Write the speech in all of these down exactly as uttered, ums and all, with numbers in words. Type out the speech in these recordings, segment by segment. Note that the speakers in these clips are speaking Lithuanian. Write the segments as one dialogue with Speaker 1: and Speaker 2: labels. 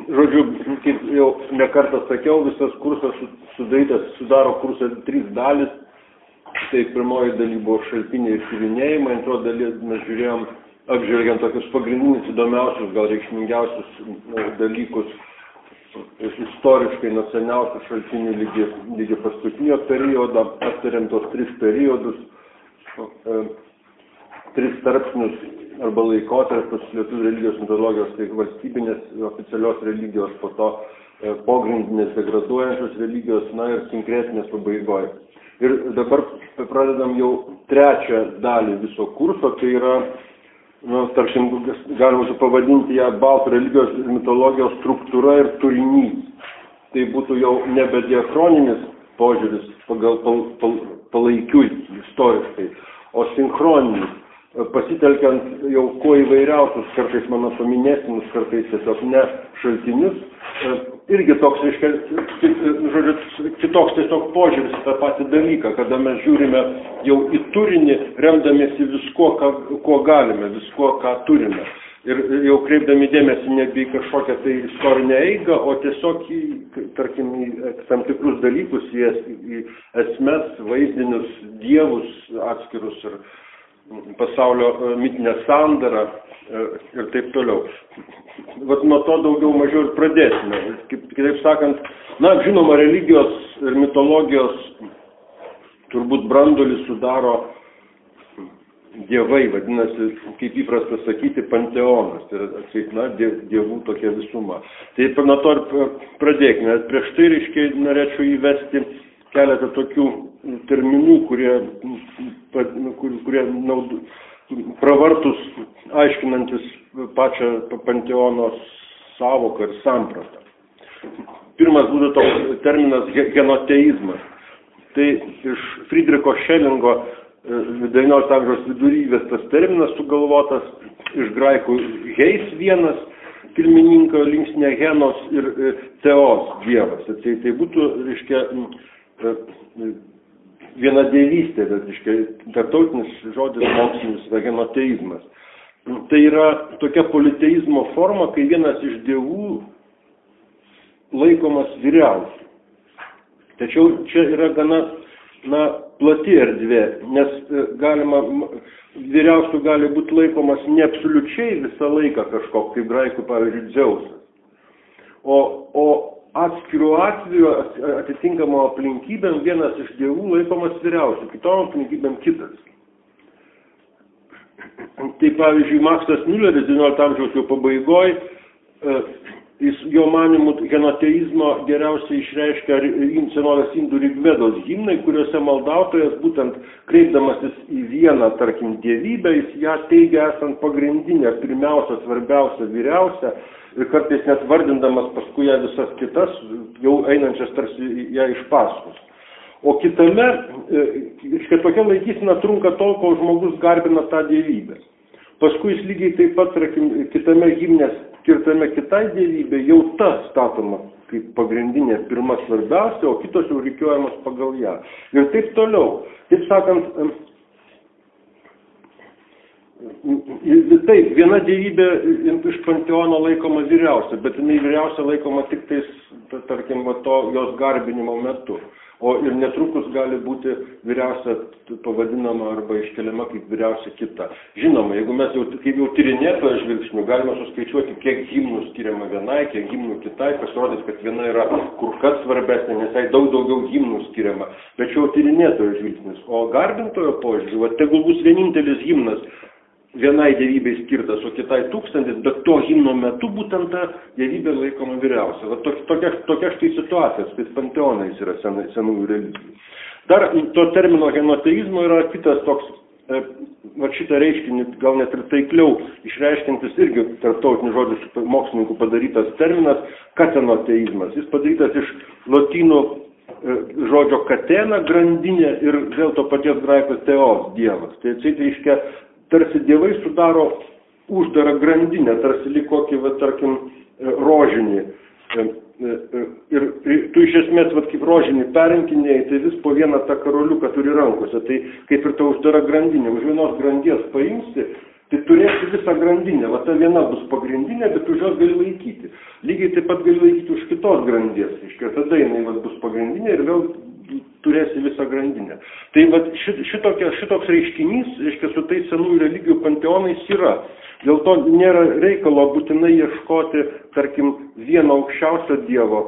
Speaker 1: žodžiu, kaip jau nekartą sakiau, visas kursas sudarytas, sudaro kursą trys dalis. Tai pirmoji daly buvo šaltiniai ir tyrinėjimai, antro daly mes žiūrėjom, apžvelgiant tokius pagrindinius įdomiausius, gal reikšmingiausius dalykus, istoriškai nuo seniausių šaltinių lygi, lygi paskutinio periodo, aptariam tos tris periodus, e, tris tarpsnius arba laikotarpius lietuvių religijos mitologijos, tai valstybinės oficialios religijos, po to e, pogrindinės degraduojančios religijos, na ir sinkretinės pabaigoje. Ir dabar pradedam jau trečią dalį viso kurso, tai yra, nu, tarkim, galima pavadinti ją baltų religijos ir mitologijos struktūra ir turinys. Tai būtų jau nebe diachroninis požiūris pagal pal, pal, palaikiui istoriškai, o sinchroninis, pasitelkiant jau kuo įvairiausius, kartais mano paminėsimus, kartais tiesiog ne šaltinius. Irgi toks, reiškia, žodžiu, kitoks tiesiog požiūris į tą patį dalyką, kada mes žiūrime jau į turinį, remdamiesi visko, ką, ko galime, visko, ką turime. Ir jau kreipdami dėmesį nebe į kažkokią tai istorinę eigą, o tiesiog į, tarkim, į tam tikrus dalykus, į, į esmes, vaizdinius, dievus atskirus ir pasaulio mitinę sandarą ir taip toliau. Vat nuo to daugiau mažiau ir pradėsime. Kaip, kitaip sakant, na, žinoma, religijos ir mitologijos turbūt brandulį sudaro dievai, vadinasi, kaip įprasta sakyti, panteonas, tai yra, kaip, na, dievų tokia visuma. Tai nuo to ir pradėkime. Prieš tai, reiškia, norėčiau įvesti keletą tokių terminų, kurie, kurie naudu, pravartus aiškinantis pačią panteono sąvoką ir sampratą. Pirmas būtų toks terminas genoteizmas. Tai iš Friedricho Schellingo devyniolikto amžiaus vidury įvestas terminas sugalvotas iš graikų heis vienas, kilmininko linksnė genos ir teos dievas. Tai, tai būtų, reiškia, vienadievystė, bet, reiškia, tarptautinis žodis mokslinis genoteizmas. Tai yra tokia politeizmo forma, kai vienas iš dievų laikomas vyriausiu. Tačiau čia yra gana, na, plati erdvė, nes galima, vyriausiu gali būti laikomas ne absoliučiai visą laiką kažkoks, kaip graikų, pavyzdžiui, Dzeusas. O, o atskirų atveju atitinkamo aplinkybėm vienas iš dievų laikomas vyriausiu, kitom aplinkybėm kitas. Tai pavyzdžiui, Maksas Mülleris devyniolikto amžiaus jau pabaigoj, jis jo manimų genoteizmo geriausiai išreiškia senovės indų Rigvedos himnai, kuriuose maldautojas būtent kreipdamasis į vieną, tarkim, dievybę, jis ją teigia esant pagrindinę, pirmiausia, svarbiausia, vyriausia, ir kartais net vardindamas paskui ją visas kitas, jau einančias tarsi ją iš paskos. O kitame, kad tokia laikysena trunka tol, kol žmogus garbina tą dievybę. Paskui jis lygiai taip pat, tarkim, kitame himne skirtame kitai dievybė, jau ta statoma kaip pagrindinė, pirma svarbiausia, o kitos jau rikiuojamas pagal ją. Ir taip toliau. Taip sakant, taip, viena dievybė iš panteono laikoma vyriausia, bet jinai vyriausia laikoma tik tais, tarkim, to jos garbinimo metu. O ir netrukus gali būti vyriausia pavadinama arba iškeliama kaip vyriausia kita. Žinoma, jeigu mes jau, kaip jau tyrinėtojo žvilgsnių, galime suskaičiuoti, kiek himnų skiriama vienai, kiek himnų kitai, pasirodys, kad viena yra kur kas svarbesnė, nes jai daug daugiau himnų skiriama. Bet jau tyrinėtojo žvilgsnis. O garbintojo požiūrį, va, tegul bus vienintelis himnas vienai dievybei skirtas, o kitai tūkstantis, bet to himno metu būtent ta dievybė laikoma vyriausia. Va, tokia, tokia štai situacija, tais panteonais yra sen, senųjų religijų. Dar to termino genoteizmo yra kitas toks, e, va šitą reiškinį gal net ir taikliau išreiškintis irgi tarptautinių žodžių mokslininkų padarytas terminas katenoteizmas. Jis padarytas iš lotynų e, žodžio katena, grandinė ir vėl to paties graikų teos dievas. Tai tai reiškia, tarsi dievai sudaro uždarą grandinę, tarsi lyg kokį, va, tarkim, rožinį. Ir tu iš esmės, va, kaip rožinį perinkinėjai, tai vis po vieną tą karoliuką turi rankose. Tai kaip ir ta uždara grandinė. Už vienos grandies paimsi, tai turėsi visą grandinę. Va, ta viena bus pagrindinė, bet už jos gali laikyti. Lygiai lygiai taip pat gali laikyti už kitos grandies, reiškia, tada jinai vat, bus pagrindinė ir vėl turėsi visą grandinę. Tai vat, šit, šitokia, šitoks reiškinys, reiškia, su tais senųjų religijų panteonais yra. Dėl to nėra reikalo būtinai ieškoti, tarkim, vieno aukščiausio dievo,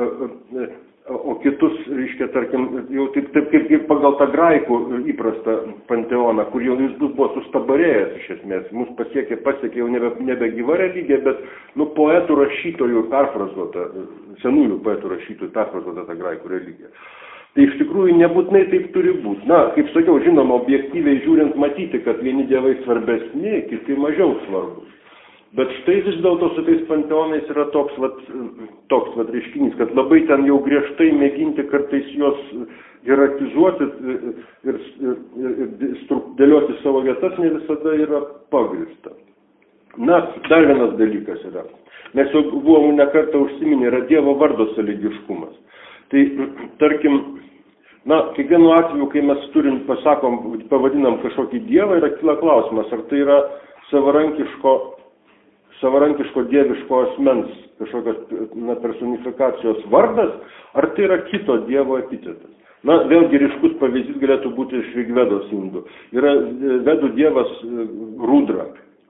Speaker 1: o kitus, reiškia, tarkim, jau taip, taip kaip, kaip pagal tą graikų įprastą panteoną, kur jau jis buvo sustabarėjęs iš esmės, mus pasiekė, pasiekė jau nebe, nebe gyva religija, bet nu, poetų rašytojų perfrazuota, senųjų poetų rašytojų perfrazuota ta graikų religija. Tai iš tikrųjų nebūtinai taip turi būti. Na, kaip sakiau, žinoma, objektyviai žiūrint matyti, kad vieni dievai svarbesni, kiti mažiau svarbus. Bet štai vis dėlto su tais panteonais yra toks, vat, toks vat, reiškinys, kad labai ten jau griežtai mėginti kartais juos hierarchizuoti ir, ir, ir, ir dėlioti savo vietas ne visada yra pagrįsta. Na, dar vienas dalykas yra. Mes jau buvom ne kartą užsiminę, yra Dievo vardo sąlygiškumas. Tai, tarkim, na, kiekvienu atveju, kai mes turim, pasakom, pavadinam kažkokį dievą, yra kyla klausimas, ar tai yra savarankiško savarankiško dieviško asmens kažkokios na, personifikacijos vardas, ar tai yra kito dievo epitetas. Na, vėlgi ryškus pavyzdys galėtų būti iš Rigvedos indų. Yra vedų dievas Rudra.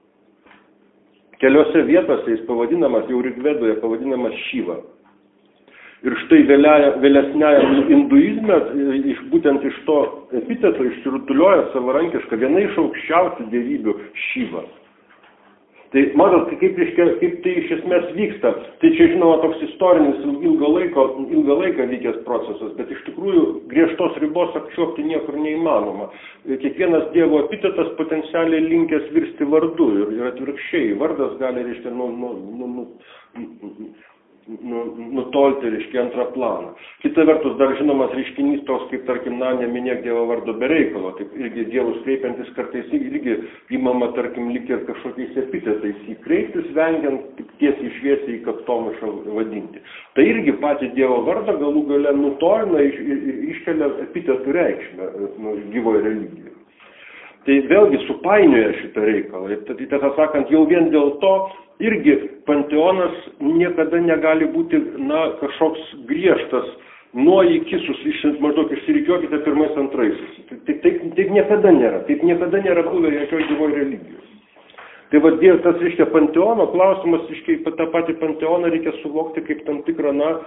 Speaker 1: Keliose vietose jis pavadinamas, jau Rigvedoje pavadinamas Šiva. Ir štai vėlesniajam hinduizme, iš, būtent iš to epiteto išsirutulioja savarankiška viena iš aukščiausių dievybių Šiva. Tai matot, kaip, kaip tai iš esmės vyksta, tai čia žinoma toks istorinis ilgą laiko, ilgą laiką vykęs procesas, bet iš tikrųjų griežtos ribos apčiuopti niekur neįmanoma. Kiekvienas dievo epitetas potencialiai linkęs virsti vardu ir, ir atvirkščiai, vardas gali, reiškia, nu, nu, nu, nu, nu, nutolti, reiškia, antrą planą. Kita vertus, dar žinomas reiškinys toks, kaip, tarkim, na, neminėk dievo vardo be reikalo, taip irgi dievus kreipiantis kartais irgi įmama, tarkim, lyg ir kažkokiais epitetais įkreiptis, vengiant tik tiesiai šviesiai į kaktomušą vadinti. Tai irgi patį dievo vardą galų gale nutolina, iš, iškelia epitetų reikšmę nu, gyvoje religijoje. Tai vėlgi supainioja šitą reikalą. Ir tai, tiesą sakant, jau vien dėl to irgi panteonas niekada negali būti, na, kažkoks griežtas nuo iki susišint, maždaug išsirikiuokite pirmais antraisiais. Taip, taip, taip niekada nėra. Taip niekada nėra buvę jokioj gyvoj religijos. Tai va, tas, reiškia, panteono klausimas, reiškia, tą patį panteoną reikia suvokti kaip tam tikrą, na,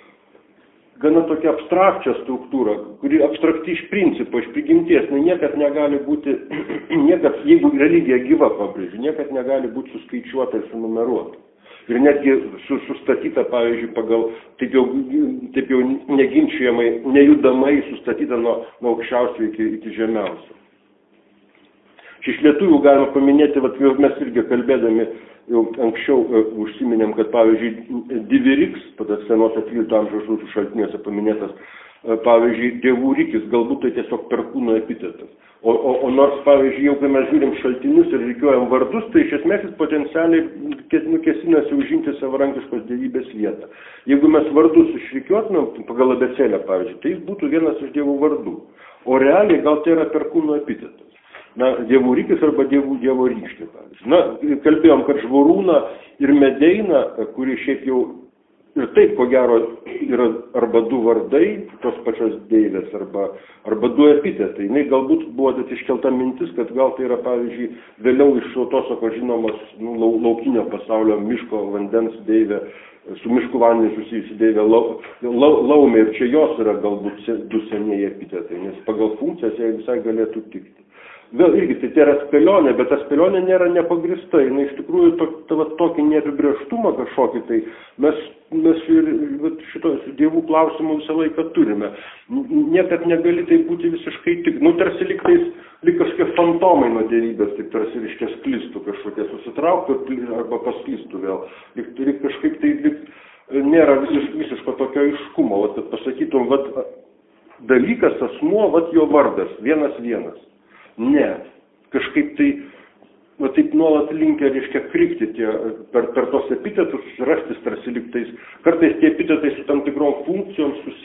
Speaker 1: gana tokia abstrakčią struktūrą, kuri abstrakti iš principo, iš prigimties, ne, niekad negali būti, niekad, jeigu religija gyva, pabrėžiu, niekad negali būti suskaičiuota ir sunumeruota. Ir netgi su, sustatyta, pavyzdžiui, pagal, taip jau, taip jau neginčiamai, nejudamai sustatyta nuo, nuo aukščiausio iki, iki žemiausio. Iš lietuvių galima paminėti, vat, mes irgi kalbėdami jau anksčiau uh, užsiminėm, kad pavyzdžiui Diviriks, patas senosios trylikto amžiaus rusų šaltiniuose paminėtas, uh, pavyzdžiui, dievų rykis, galbūt tai tiesiog perkūno epitetas. O, o, o nors, pavyzdžiui, jau kai mes žiūrim šaltinius ir rikiuojam vardus, tai iš esmės jis potencialiai nukesinasi užimti savarankiškos dievybės vietą. Jeigu mes vardus išrikiuotumėm pagal abėcėlę, pavyzdžiui, tai jis būtų vienas iš dievų vardų. O realiai gal tai yra perkūno epitetas. Na, dievų rykis arba dievų dievo rykštė, pavyzdžiui. Na, kalbėjom, kad Žvorūna ir Medeina, kuri šiaip jau ir taip, ko gero, yra arba du vardai, tos pačios deivės, arba, arba du epitetai. Jis galbūt buvo iškelta mintis, kad gal tai yra, pavyzdžiui, vėliau iš Tautosako žinomos nu, laukinio pasaulio miško vandens deivė, su miškų vandeniu susijusi deivė lau, lau, laumė, ir čia jos yra galbūt du senieji epitetai, nes pagal funkcijas jie visai galėtų tikti. Vėl irgi tai, tai yra spėlionė, bet ta spėlionė nėra nepagrįsta. Jis iš tikrųjų to, to, tokį neapibrėžtumą kažkokį, tai mes, mes ir šito dievų klausimų visą laiką turime. Niekad negali tai būti visiškai tik, nu tarsi lyg, tais, lyg kažkokie fantomai nuo dievybės, taip tarsi reiškia sklistų kažkokie, susitrauktų arba pasklistų vėl. Lyg, lyg kažkaip tai lyg, nėra visiško, visiško tokio aiškumo, vat, kad pasakytum, vat, dalykas, asmuo, vat jo vardas, vienas vienas. Ne, kažkaip tai, va taip nuolat linkia, reiškia, krikti tie, per, per tos epitetus, rastis tarsi liktais. Kartais tie epitetai su tam tikrom funkcijom susiję.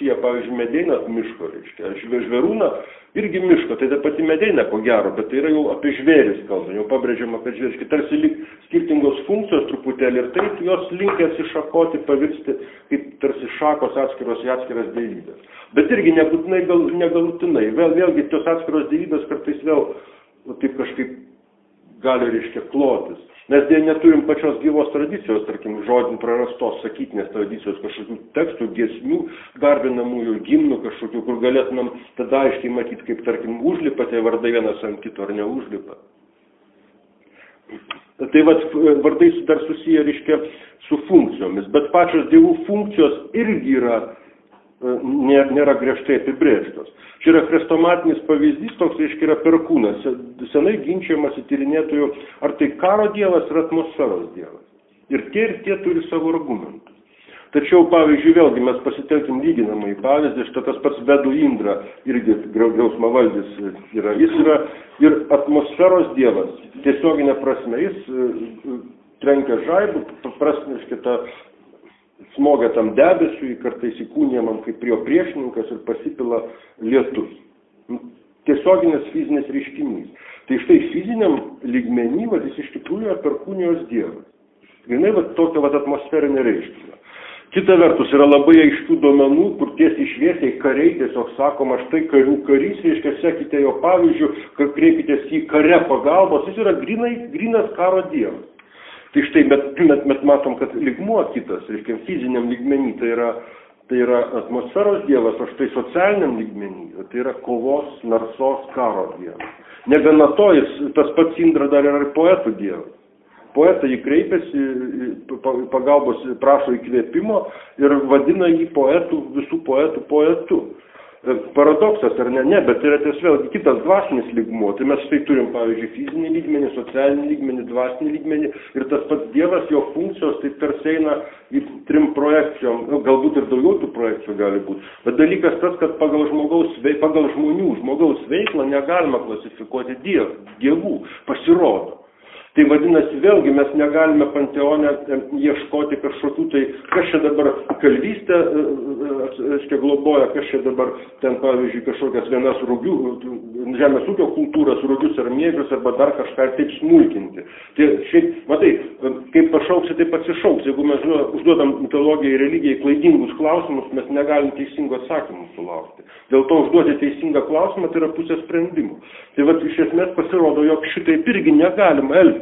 Speaker 1: susiję, pavyzdžiui, Medeiną miško, reiškia, Žvėrūną irgi miško, tai ta pati Medeina ko gero, bet tai yra jau apie žvėris kalbant, jau pabrėžiama, kad žvėriškai tarsi lyg skirtingos funkcijos truputėlį ir taip jos linkęs iššakoti, pavirsti kaip tarsi šakos atskiros į atskiras dievybės. Bet irgi nebūtinai gal, negalutinai, vėl, vėlgi tos atskiros dievybės kartais vėl taip kažkaip gali, reiškia, klotis. Mes dėl neturim pačios gyvos tradicijos, tarkim, žodin prarastos sakytinės tradicijos, kažkokių tekstų, giesmių, garbinamųjų, gimnų kažkokių, kur galėtumėm tada aiškiai matyti, kaip, tarkim, užlipa tie vardai vienas ant kito ar neužlipa. Tai vat, vardai dar susiję, reiškia, su funkcijomis, bet pačios dievų funkcijos irgi yra, nėra griežtai apibrėžtos. Čia yra chrestomatinis pavyzdys, toks, reiškia, yra perkūnas. Senai ginčiamas tyrinėtojų, ar tai karo dievas ar atmosferos dievas. Ir tie ir tie turi savo argumentus. Tačiau, pavyzdžiui, vėlgi mes pasitelkim lyginamą į pavyzdį, štai tas pats Vedų Indra, irgi griausmavaldis yra. Jis yra ir atmosferos dievas, tiesioginė prasme, jis trenkia žaibų, paprastai, reiškia, tą smogia tam debesiui, kartais įkūnija man kaip prie jo priešininkas ir pasipila lietus. Tiesioginis fizinis reiškinys. Tai štai fiziniam lygmenį, vad, jis iš tikrųjų yra perkūnijos dievas. Grinai, vad, tokia, vad, atmosferinė reiškinė. Kita vertus, yra labai aiškių duomenų, kur tiesiai šviesiai kariai tiesiog sakoma, štai karių karys, reiškia, sekite jo pavyzdžių, kad kreipitės į kare pagalbos, jis yra grinai, grinas karo dievas. Tai štai, bet, bet, bet matom, kad lygmuo kitas, reiškia, fiziniam lygmenį, tai yra, tai yra atmosferos dievas, o štai socialiniam lygmenį, tai yra kovos, narsos, karo dievas. Negana to, jis, tas pats Indra dar yra ir poetų dievas. Poetai jį kreipiasi, pagalbos prašo įkvėpimo ir vadina jį poetų, visų poetų poetu. Paradoksas ar ne, ne, bet yra ties vėlgi kitas dvasinis lygmuo. Tai mes štai turim, pavyzdžiui, fizinį lygmenį, socialinį lygmenį, dvasinį lygmenį ir tas pats dievas, jo funkcijos, tai tarsi eina į trim projekcijom, nu, galbūt ir daugiau tų projekcijų gali būti. Bet dalykas tas, kad pagal, žmogaus, pagal žmonių, žmogaus veiklą negalima klasifikuoti diev, dievų, pasirodo. Tai vadinasi, vėlgi mes negalime panteone ieškoti kažkokių tai, kas čia dabar kalvystę, reiškia, globoja, kas čia dabar ten, pavyzdžiui, kažkokias vienas rūgių, žemės ūkio kultūras, rūgius ar mėgius, arba dar kažką taip smulkinti. Tai šiaip, matai, kaip pašauksi, taip atsišauks. Jeigu mes užduodam mitologijai, religijai klaidingus klausimus, mes negalim teisingų atsakymų sulaukti. Dėl to užduoti teisingą klausimą tai yra pusė sprendimų. Tai vat iš esmės pasirodo, jog šitaip irgi negalima elgtis.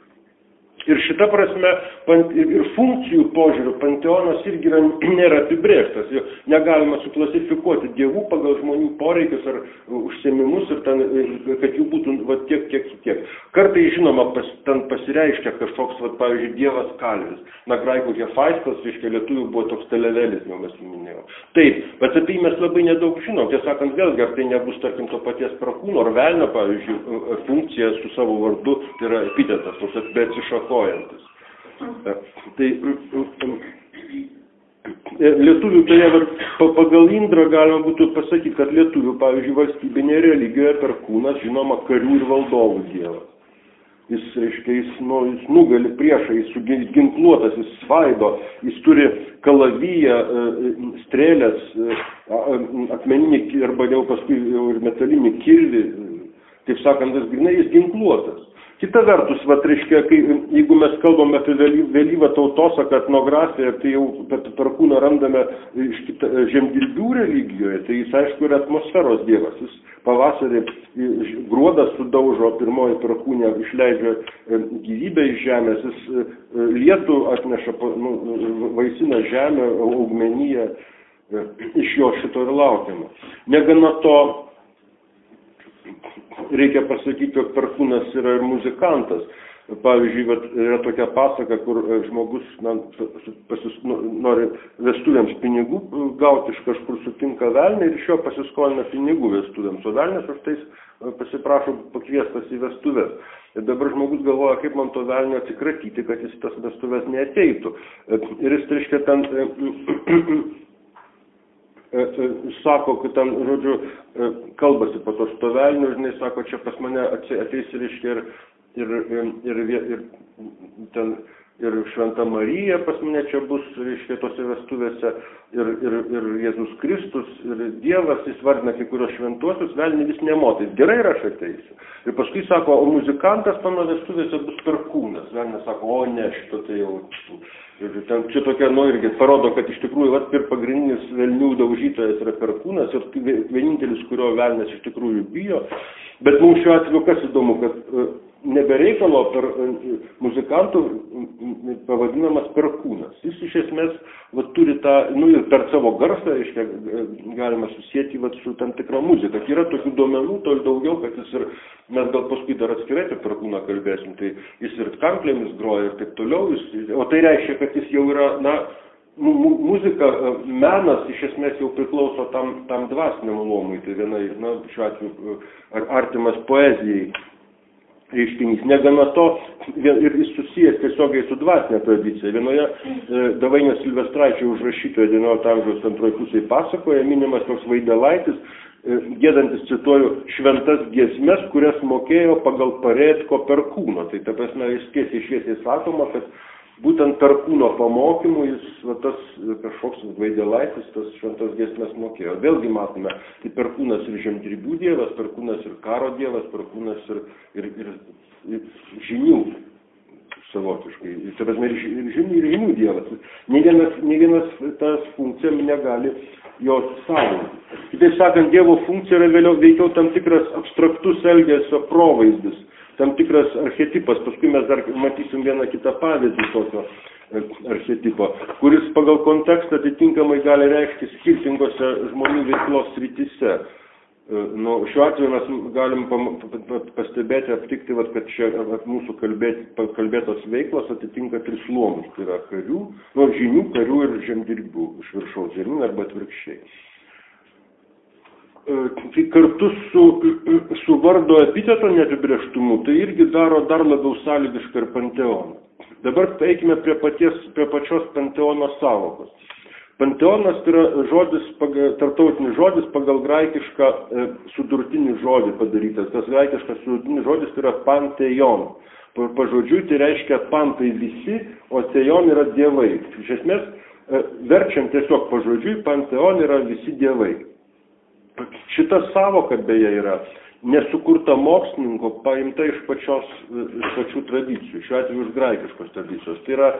Speaker 1: Ir šita prasme, ir funkcijų požiūrių panteonas irgi yra, nėra apibrėžtas. Negalima suklasifikuoti dievų pagal žmonių poreikius ar užsiėmimus, ir ten, kad jų būtų va, tiek, tiek, tiek. Kartai, žinoma, pas, ten pasireiškia kažkoks, va, pavyzdžiui, dievas kalvis. Na, graikų Hefaistas, reiškia, lietuvių buvo toks televelis, jau mes minėjau. Taip, bet apie jį mes labai nedaug žinom. Tiesą sakant, vėlgi, ar tai nebus, tarkim, to paties prakūno, ar velnio, pavyzdžiui, funkcija su savo vardu, tai yra epitetas, tos atsišako. Tai lietuvių, tai pagal Indrą galima būtų pasakyti, kad lietuvių, pavyzdžiui, valstybinėje religijoje perkūnas žinoma karių ir valdovų dievas. Jis, reiškia, jis, nu, jis nugali priešą, jis ginkluotas, jis svaido, jis turi kalaviją, strėlės, akmeninį arba jau paskui ir metalinį kirvį, taip sakant, jis, jis ginkluotas. Kita vertus, vat, reiškia, kai, jeigu mes kalbame apie vėlyvą tautosaką, etnografiją, tai jau perkūną randame iš kita, žemdirbių religijoje, tai jis aišku yra atmosferos dievas. Jis pavasarį gruodą sudaužo, pirmoji perkūnė išleidžia gyvybę iš žemės, jis lietų atneša, nu, vaisina žemę, augmeniją, iš jo šito ir laukiama. Negana to, reikia pasakyti, jog perkūnas yra ir muzikantas. Pavyzdžiui, yra tokia pasaka, kur žmogus na, pasis, nori vestuvėms pinigų gauti, iš kažkur sutinka velnį ir iš jo pasiskolina pinigų vestuvėms. O velnės už tais pasiprašo pakviestas į vestuvės. Ir dabar žmogus galvoja, kaip man to velnio atsikratyti, kad jis tas vestuvės neateitų. Ir jis, reiškia, ten sako, kad ten, žodžiu, kalbasi po to su to velniu, žinai, sako, čia pas mane ateis, reiškia, ir, ir, ir, ir, ir ten ir Šventa Marija pas mane čia bus, reiškia, tose vestuvėse, ir, ir, ir Jėzus Kristus, ir Dievas, jis vardina kai kurios šventuosius, velnį vis nemotais. Gerai ir aš ateisiu. Ir paskui sako, o muzikantas mano vestuvėse bus perkūnas. Velnis sako, o ne, šito tai jau... Ir ten čia tokia, nu, irgi parodo, kad iš tikrųjų, vat, ir pagrindinis velnių daužytojas yra perkūnas, ir vienintelis, kurio velnis iš tikrųjų bijo. Bet mums šiuo atveju kas įdomu, kad nebereikalo per muzikantų pavadinamas perkūnas. Jis iš esmės vat, turi tą, nu ir per savo garsą, reiškia, galima susėti vat, su tam tikra muzika. Yra tokių duomenų, tol daugiau, kad jis ir, mes gal paskui dar atskirai apie perkūną kalbėsim, tai jis ir kanklėmis groja ir taip toliau, jis, o tai reiškia, kad jis jau yra, na, muzika, menas iš esmės jau priklauso tam, tam dvasiniam luomui, tai viena, na, šiuo atveju artimas poezijai reiškinys. Negana to, ir jis susijęs tiesiogiai su dvasinė tradicija. Vienoje Davainio Silvestraičio užrašytoje devyniolikto amžiaus antroje pusėje pasakoje minimas toks Vaidelaitis, giedantis, cituoju, šventas giesmes, kurias mokėjo pagal Parecko perkūno. Tai ta prasme, jis tiesiai šviesiai sakoma, kad būtent perkūno pamokymų jis, va, tas kažkoks Vaidelaitis, tas šventas giesmes mokėjo. Vėlgi matome, tai perkūnas ir žemdirbių dievas, perkūnas ir karo dievas, perkūnas ir, ir, ir, ir žinių savotiškai. Tai prasme, ir žinių, ir žinių dievas. Ne vienas, ne vienas tas funkcija negali jos sąvokti. Kitaip sakant, Dievo funkcija yra vėliau veikiau tam tikras abstraktus elgesio provaizdis, tam tikras archetipas, paskui mes dar matysim vieną kitą pavyzdį tokio archetipo, kuris pagal kontekstą atitinkamai gali reikšti skirtingose žmonių veiklos srityse. Nu, šiuo atveju mes galim pastebėti, aptikti, vat, kad čia vat, mūsų kalbėt, kalbėtos veiklos atitinka tris luomus, tai yra karių, nu, žinių, karių ir žemdirbių iš viršaus žemyn arba atvirkščiai. Tai kartu su, su vardo epiteto neapibrėžtumu, tai irgi daro dar labiau sąlygišką ir panteoną. Dabar eikime prie, paties, prie pačios panteono sąvokos. Panteonas tai yra žodis, tarptautinis žodis pagal graikišką e, sudurtinį žodį padarytas. Tas graikiškas sudurtinis žodis tai yra panteon. Pažodžiui tai reiškia pan tai visi, o teon yra dievai. Iš esmės, e, verčiant tiesiog pažodžiui, panteon yra visi dievai. Šita sąvoka beje yra nesukurta mokslininko, paimta iš pačios, iš pačių tradicijų, šiuo atveju iš graikiškos tradicijos. Tai yra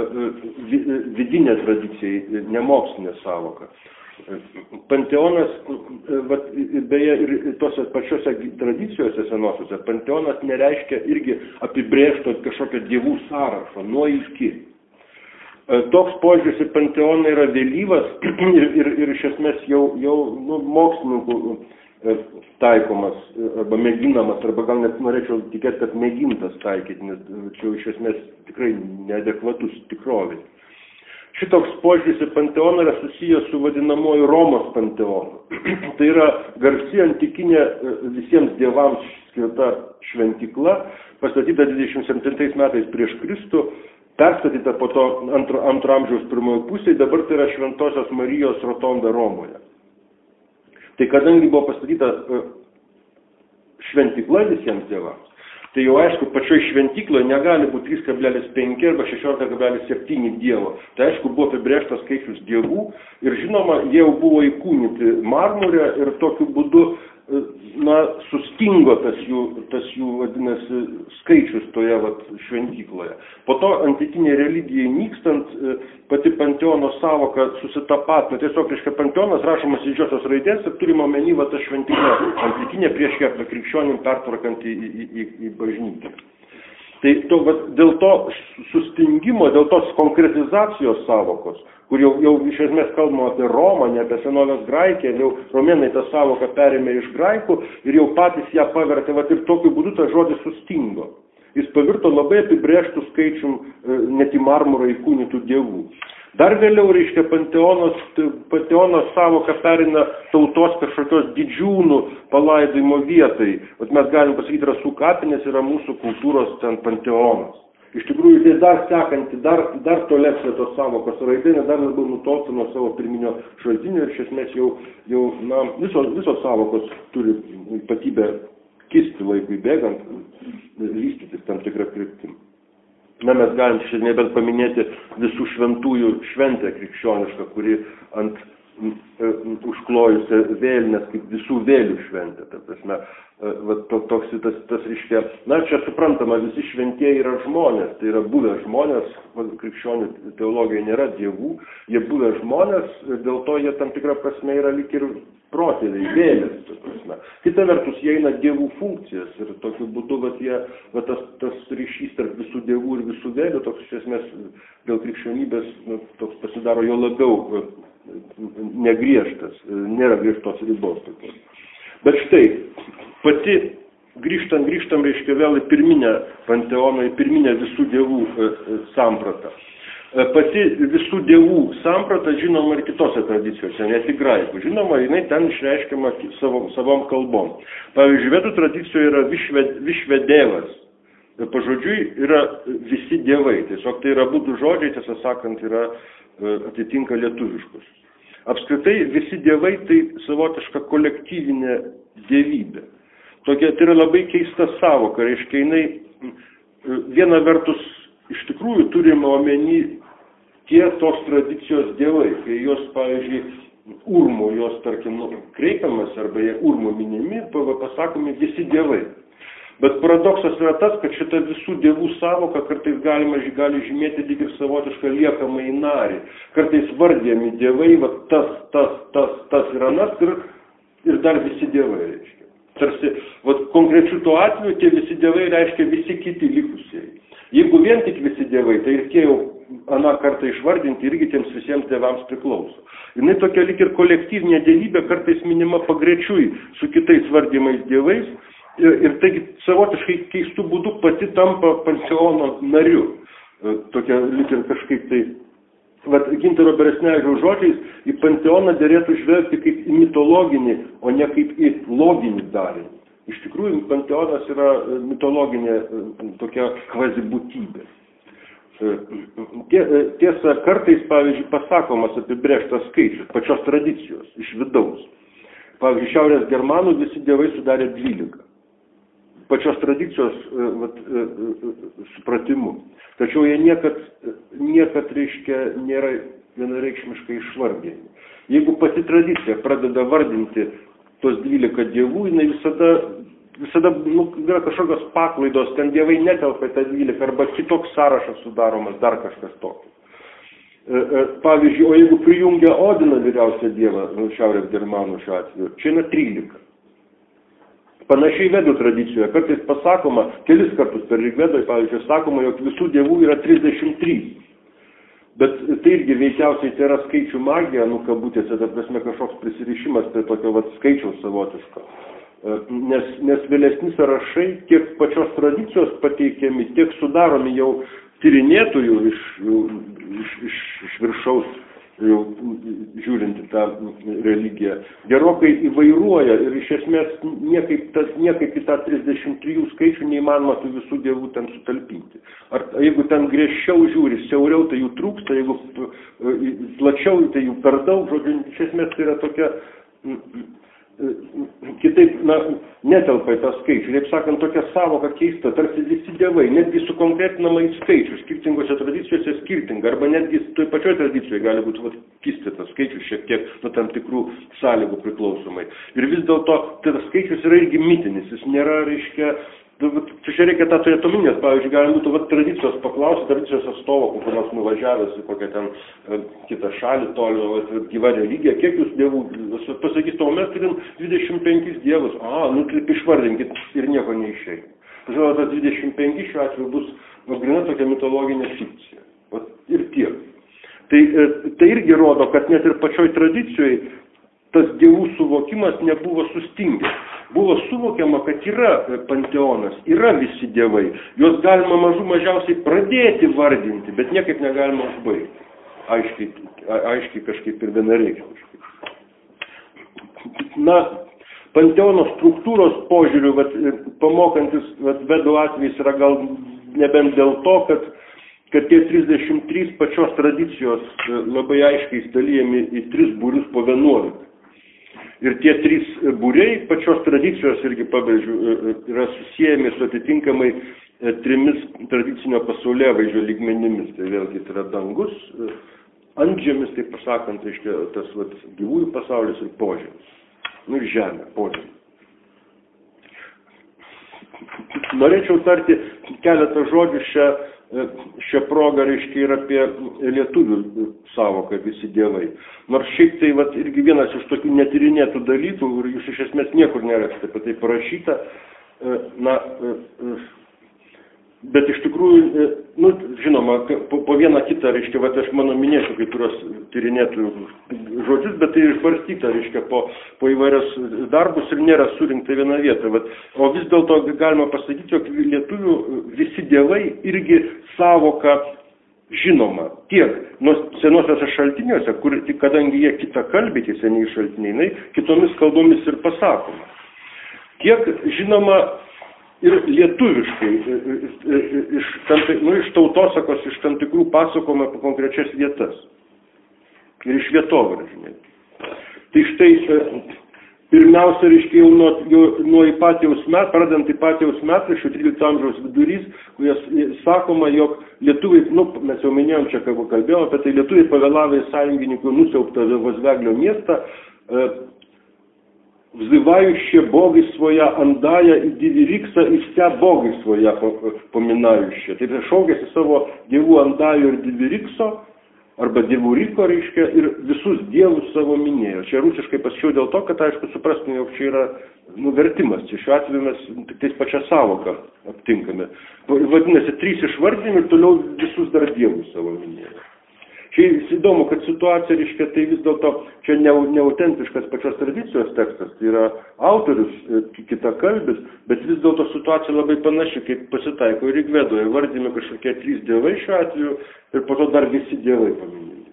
Speaker 1: vidinė tradicija, nemokslinė sąvoka. Panteonas, beje, ir tose pačiose tradicijose senosiuose, panteonas nereiškia irgi apibrėžto kažkokio dievų sąrašo, nuo iki. Toks požiūris į panteoną yra vėlyvas ir, ir, ir iš esmės jau, jau nu, mokslininkų taikomas arba mėginamas, arba gal net norėčiau tikėti, kad mėgintas taikyti, nes čia iš esmės tikrai neadekvatus tikrovė. Šitoks požiūris į panteoną yra susijęs su vadinamoju Romos panteonu. Tai yra garsi antikinė visiems dievams skirta šventykla, pastatyta dvidešimt septintais metais prieš Kristų, perstatyta po to antro, antro amžiaus pirmojo pusėje, dabar tai yra Šventosios Marijos rotonda Romoje. Tai kadangi buvo pastatyta šventykla visiems dievams, tai jau aišku, pačioj šventykloje negali būti trys kablelis penki arba šešiolika kablelis septyni dievo. Tai aišku, buvo apibrėžtas skaičius dievų ir žinoma, jie jau buvo įkūnyti marmurę ir tokiu būdu na, sustingo tas jų, tas jų vadinasi, skaičius toje vat, šventykloje. Po to antikinė religijai nykstant, pati panteono sąvoka susitapatino. Tiesiog, reiškia, panteonas rašomas didžiosios raidės ir turime omeny va tą šventykla antikinė prieš krikščionim pertvarkant į, į, į, į bažnyčią. Tai to, va, dėl to sustingimo, dėl tos konkretizacijos sąvokos, kur jau, jau iš esmės kalbama apie Romą, ne apie senovės Graikiją, jau romėnai tą sąvoką perėmė iš graikų ir jau patys ją pavertė, va, ir tokiu būdu tas žodis sustingo. Jis pavirto labai apibrėžtų skaičium net į marmurą įkūnytų dievų. Dar vėliau, reiškia, panteonos, panteonos sąvoka perina tautos kažkokios didžiūnų palaidojimo vietai. Vat mes galim pasakyti, rasų kapinės yra mūsų kultūros ten panteonas. Iš tikrųjų, tai dar sekanti, dar, dar tolesnė tos sąvokos raidė, dar labiau nutolsta nuo savo pirminio šaltinio ir iš esmės jau, jau na, visos, visos sąvokos turi ypatybę kisti laikui bėgant, vystytis tam tikrą kryptim. Na, mes galim šiandien nebent paminėti visų šventųjų šventę krikščionišką, kuri ant užklojusi vėlinės kaip visų vėlių šventė. Ta prasme, va, to, toks tas, tas reiškia, na, čia suprantama, visi šventieji yra žmonės, tai yra buvę žmonės, krikščionių teologija nėra dievų, jie buvę žmonės, dėl to jie tam tikrą prasme yra lyg ir protėviai, vėlės, ta prasme. Kita vertus, jie eina dievų funkcijas ir tokiu būdu, va, jie, va, tas, tas ryšys tarp visų dievų ir visų vėlių, toks iš esmės dėl krikščionybės, nu, toks pasidaro jo labiau negriežtas, nėra griežtos ribos tokios. Bet štai, pati grįžtant, grįžtam, reiškia vėl į pirminę panteoną, į pirminę visų dievų e, sampratą. E, pati visų dievų samprata žinoma ir kitose tradicijose, ne tik graikų. Žinoma, jinai ten išreiškiama savom, savom kalbom. Pavyzdžiui, vedų tradicijoje yra višved, višvedėvas. Pažodžiui yra visi dievai. Tiesiog tai yra būdų žodžiai, tiesą sakant, yra atitinka lietuviškus. Apskritai visi dievai tai savotiška kolektyvinė dievybė. Tokia, tai yra labai keista savoka, reiškia, jinai viena vertus iš tikrųjų turime omeny tie tos tradicijos dievai, kai jos, pavyzdžiui, urmų, jos, tarkim, nu, kreipiamas arba jie urmų minimi, pasakomi visi dievai. Bet paradoksas yra tas, kad šita visų dievų savoka kartais galima, gali žymėti lyg ir savotišką liekamą į narį. Kartais vardėmi dievai, va, tas, tas, tas, tas ir anas ir, ir dar visi dievai reiškia. Tarsi, va, konkrečiu tuo atveju tie visi dievai reiškia visi kiti likusieji. Jeigu vien tik visi dievai, tai ir tie jau aną kartą išvardinti irgi tiems visiems dievams priklauso. Jinai tokia lyg ir kolektyvinė dievybė kartais minima pagrečiui su kitais vardymais dievais. Ir, ir taigi savotiškai keistų būdų pati tampa panteono nariu. Tokia lyg ir kažkaip tai, vat, Gintaro Beresnevičiaus žodžiais, į panteoną derėtų žvelgti kaip į mitologinį, o ne kaip į loginį darinį. Iš tikrųjų, panteonas yra mitologinė tokia kvazibūtybė. Tiesa, kartais, pavyzdžiui, pasakomas apibrėžtas skaičius, pačios tradicijos, iš vidaus. Pavyzdžiui, šiaurės germanų visi dievai sudarė dvylika. Pačios tradicijos vat, supratimu. Tačiau jie niekad, niekad reiškia, nėra vienareikšmiškai išvardinti. Jeigu pati tradicija pradeda vardinti tos dvylika dievų, jinai visada, visada nu, yra kažkokios paklaidos, ten dievai netelpa į tą dvylika, arba kitoks sąrašas sudaromas, dar kažkas tokio. Pavyzdžiui, o jeigu prijungia Odiną vyriausią dievą, nu, šiaurės germanų šiuo atveju, čia yra trylika. Panašiai vedų tradicijoje, kartais pasakoma, kelis kartus per Rigvedoj, pavyzdžiui, sakoma, jog visų dievų yra trisdešimt trys. Bet tai irgi veikiausiai tai yra skaičių magija, nu kabutėse, ta prasme kažkoks prisirišimas prie tokio vat, skaičiaus savotiško. Nes, nes vėlesni sąrašai tiek pačios tradicijos pateikiami, tiek sudaromi jau tyrinėtojų iš, iš, iš, iš viršaus, jau žiūrint į tą religiją, gerokai įvairuoja ir iš esmės niekaip, tas, niekaip į tą trisdešimt trijų skaičių neįmanoma tų visų dievų ten sutalpinti. Ar jeigu ten griežčiau žiūri, siauriau, tai jų trūksta, jeigu plačiau, tai jų per daug, žodžiu, iš esmės tai yra tokia kitaip, na, netelpa į tą skaičių. Taip sakant, tokia savoka keista, tarsi visi dievai, netgi sukonkretinama į skaičių, skirtingose tradicijose skirtinga, arba netgi toj pačioj tradicijoje gali būti vat, kisti tas skaičius šiek tiek nuo tam tikrų sąlygų priklausomai. Ir vis dėlto tas skaičius yra irgi mitinis, jis nėra, reiškia, čia reikia tą turėti omenyje, pavyzdžiui, gali būti vat, tradicijos paklausti, tradicijos atstovo, kokio nors nuvažiavęs į kokią ten e, kitą šalį toliau, vat, gyva religija, kiek jūs dievų, pasakys, o mes turim dvidešimt penkis dievus, a, nu, taip išvardinkit ir nieko neišeina. Žinoma, tas dvidešimt penki šiuo atveju bus nu, grina tokia mitologinė fikcija. Vat, ir tiek. Tai, e, tai irgi rodo, kad net ir pačioj tradicijoje tas dievų suvokimas nebuvo sustingęs. Buvo suvokiama, kad yra panteonas, yra visi dievai. Juos galima mažų mažiausiai pradėti vardinti, bet niekaip negalima užbaigti. Aiškiai, aiškiai kažkaip ir vienareikšmiškai. Na, panteono struktūros požiūriu, vat, pamokantis vat, vedų atvejais yra gal nebent dėl to, kad, kad tie trisdešimt trys pačios tradicijos labai aiškiai dalijami į tris būrius po vienuolika. Ir tie trys būriai pačios tradicijos, irgi pabrėžiu, yra susijęmi su atitinkamai trimis tradicinio pasaulėvaizdžio lygmenimis. Tai vėlgi tai yra dangus, antžemis, taip pasakant, reiškia, tas vat, gyvųjų pasaulis ir požemis. Nu ir žemė, požemis. Norėčiau tarti keletą žodžių šią, šią progą, reiškia, ir apie lietuvių savoką visi dievai. Nors šiaip tai vat, irgi vienas iš tokių netyrinėtų dalykų, ir jūs iš esmės niekur nerasite apie tai parašyta, na, bet iš tikrųjų, nu, žinoma, po, po vieną kitą, reiškia, vat, aš mano minėsiu kai kurios tyrinėtų žodžius, bet tai išbarstyta, reiškia, po, po įvairias darbus ir nėra surinkta viena vieta. Vat, o vis dėlto galima pasakyti, jog lietuvių visi dievai irgi savoka žinoma tiek nuo senosiuose šaltiniuose, kur, kadangi jie kita kalbė, tie seniai šaltiniai, kitomis kalbomis ir pasakoma. Tiek žinoma ir lietuviškai, iš, nu, iš tautosakos, iš tam tikrų pasakojama apie konkrečias vietas. Ir iš vietovardžių. Tai štai, pirmiausia, reiškia, jau nuo, jau, nuo Ipatijaus metų, pradedant Ipatijaus metraščių, trylikto amžiaus vidurys, kuris sakoma, jog lietuviai, nu, mes jau minėjom čia, kai kalbėjome, apie tai lietuviai pavėlavę į sąjungininkų nusiaubtą Vozveglio miestą, взывающие боги своя андая и diviriksa и вся боги своя pominaющие. Tai šaukėsi savo dievų andajų ir divirikso, arba dievų riko, reiškia, ir visus dievus savo minėjo. Čia rusiškai pasičiau dėl to, kad, aišku, suprastume, jog čia yra nuvertimas. Čia šiuo atveju mes tik tais pačią savoką aptinkame. Vadinasi, trys išvardinimai ir toliau visus dar dievus savo minėjo. Čia įdomu, kad situacija, reiškia, tai vis dėlto čia neautentiškas pačios tradicijos tekstas, tai yra autorius kitakalbis, bet vis dėlto situacija labai panaši, kaip pasitaiko ir Rigvedoje, vardimi kažkokie trys dievai šiuo atveju ir po to dar visi dievai paminėti.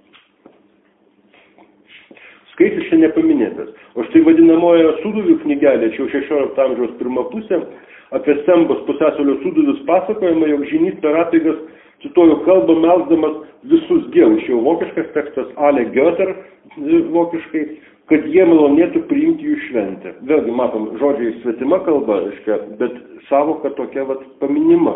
Speaker 1: Skaičius čia nepaminėtas. O štai vadinamojo Sūduvių knygelė, čia jau šešiolikto amžiaus pirma pusė, apie Sembos pusiasalio Sūduvius pasakojama, jog žynys per apeigas, cituoju, kalba melsdamas visus dievus, jau vokiškas tekstas Ale Göter vokiškai, kad jie malonėtų priimti jų šventę. Vėlgi matom, žodžiai svetima kalba, reiškia, bet savoka tokia vat paminima.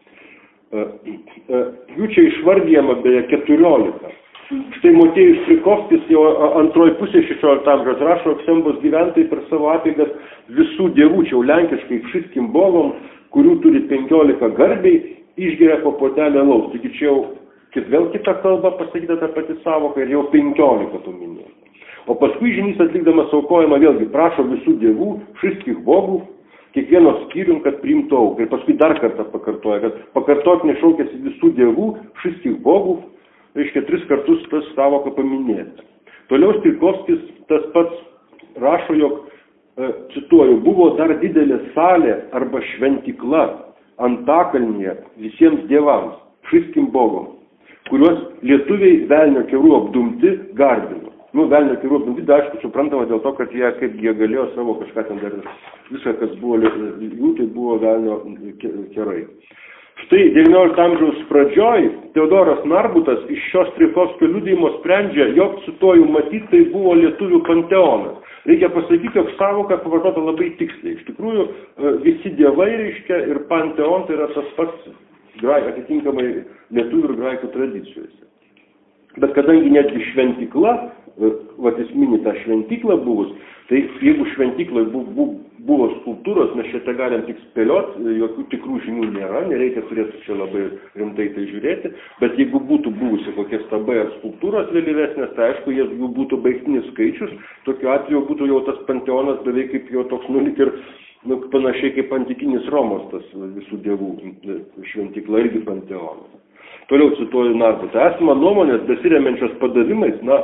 Speaker 1: Jų čia išvardyjama beje keturiolika. Štai Motiejus Frikovskis jau antroji pusė šešiolikto amžiaus rašo, jog Sembos gyventojai per savo apeigas visų dievų, čia jau lenkiškai všiskim bogom, kurių turi penkiolika garbiai, išgeria po puodelį alaus. Taigi čia jau vėl kita kalba pasakyta ta pati savoka ir jau penkiolika paminėjo. O paskui žynys atlikdamas aukojimą vėlgi prašo visų dievų, všistkich bogų, kiekvieno skyrium, kad priimtų auką. Ir paskui dar kartą pakartoja, kad pakartotinai šaukėsi visų dievų, všistkich bogų, reiškia tris kartus tas savoka paminėta. Toliau Strikovskis tas pats rašo, jog, e, cituoju, buvo dar didelė salė arba šventikla Antakalnyje visiems dievams, všiskim bogom, kuriuos lietuviai velnio kerų apdumti garbino. Nu, velnio kerų apdumti, da, aišku, suprantama dėl to, kad jie, kaip jie galėjo savo kažką ten dar, viską, kas buvo jų, tai buvo velnio kerai. Štai devyniolikto amžiaus pradžioj Teodoras Narbutas iš šios Strikovskio liudijimo sprendžia, jog cituoju matyti tai buvo lietuvių panteonas. Reikia pasakyti, jog savoka pavartota labai tiksliai. Iš tikrųjų, visi dievai, reiškia, ir panteon tai yra tas pats atitinkamai lietuvių ir graikų tradicijose. Bet kadangi netgi šventikla, vat jis mini tą šventiklą buvus, tai jeigu šventikloje buvo, buvo skulptūros, mes čia galim tik spėlioti, jokių tikrų žinių nėra, nereikia turėti čia labai rimtai tai žiūrėti, bet jeigu būtų buvusi kokie stabai ar skulptūros vėlyvesnės, tai aišku, jų būtų baigtinis skaičius, tokiu atveju būtų jau tas panteonas beveik kaip jo toks nulik ir nu, panašiai kaip antikinis Romos, tas visų dievų šventikla irgi panteonas. Toliau cituoju Narbutą. Esama nuomonės besiremiančios padavimais, na,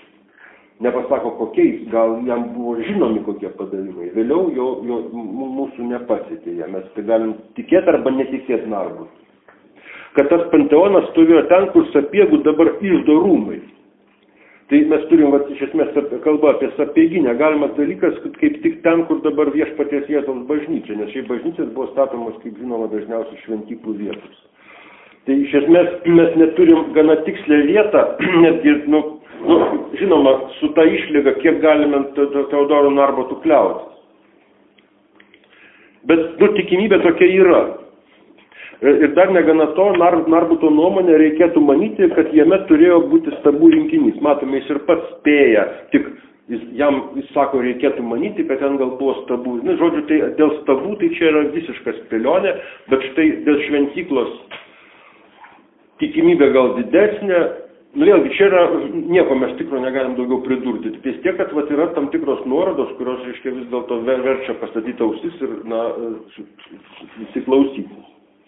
Speaker 1: nepasako kokiais, gal jam buvo žinomi kokie padavimai. Vėliau jo, jo, mūsų nepasiekė jie. Mes tai galim tikėti arba netikėti Narbutą. Kad tas panteonas stovėjo ten, kur Sapiegų dabar iždo rūmai. Tai mes turim, va, iš esmės, kalba apie Sapieginę. Galimas dalykas, kad kaip tik ten, kur dabar Viešpaties Jėzaus bažnyčia, nes šiai bažnyčias buvo statomos, kaip žinoma, dažniausiai šventyklų vietos. Tai iš esmės mes neturim gana tikslę vietą, netgi, nu, nu, žinoma, su ta išlyga, kiek galime Teodoro Narbutų kliautis. Bet, nu, tikimybė tokia yra. Ir dar negana to, Nar, Narbuto nuomonė reikėtų manyti, kad jame turėjo būti stabų rinkinys. Matome, jis ir pats spėja, tik jis, jam, jis sako, reikėtų manyti, kad ten gal buvo stabų. Na, žodžiu, tai dėl stabų tai čia yra visiškas spėlionė, bet štai dėl šventyklos tikimybė gal didesnė. Nu, vėlgi, čia yra, nieko mes tikro negalim daugiau pridurti. Tik ties tiek, kad vat, yra tam tikros nuorodos, kurios, reiškia, vis dėlto verčia pastatyti ausis ir, na, įsiklausyti.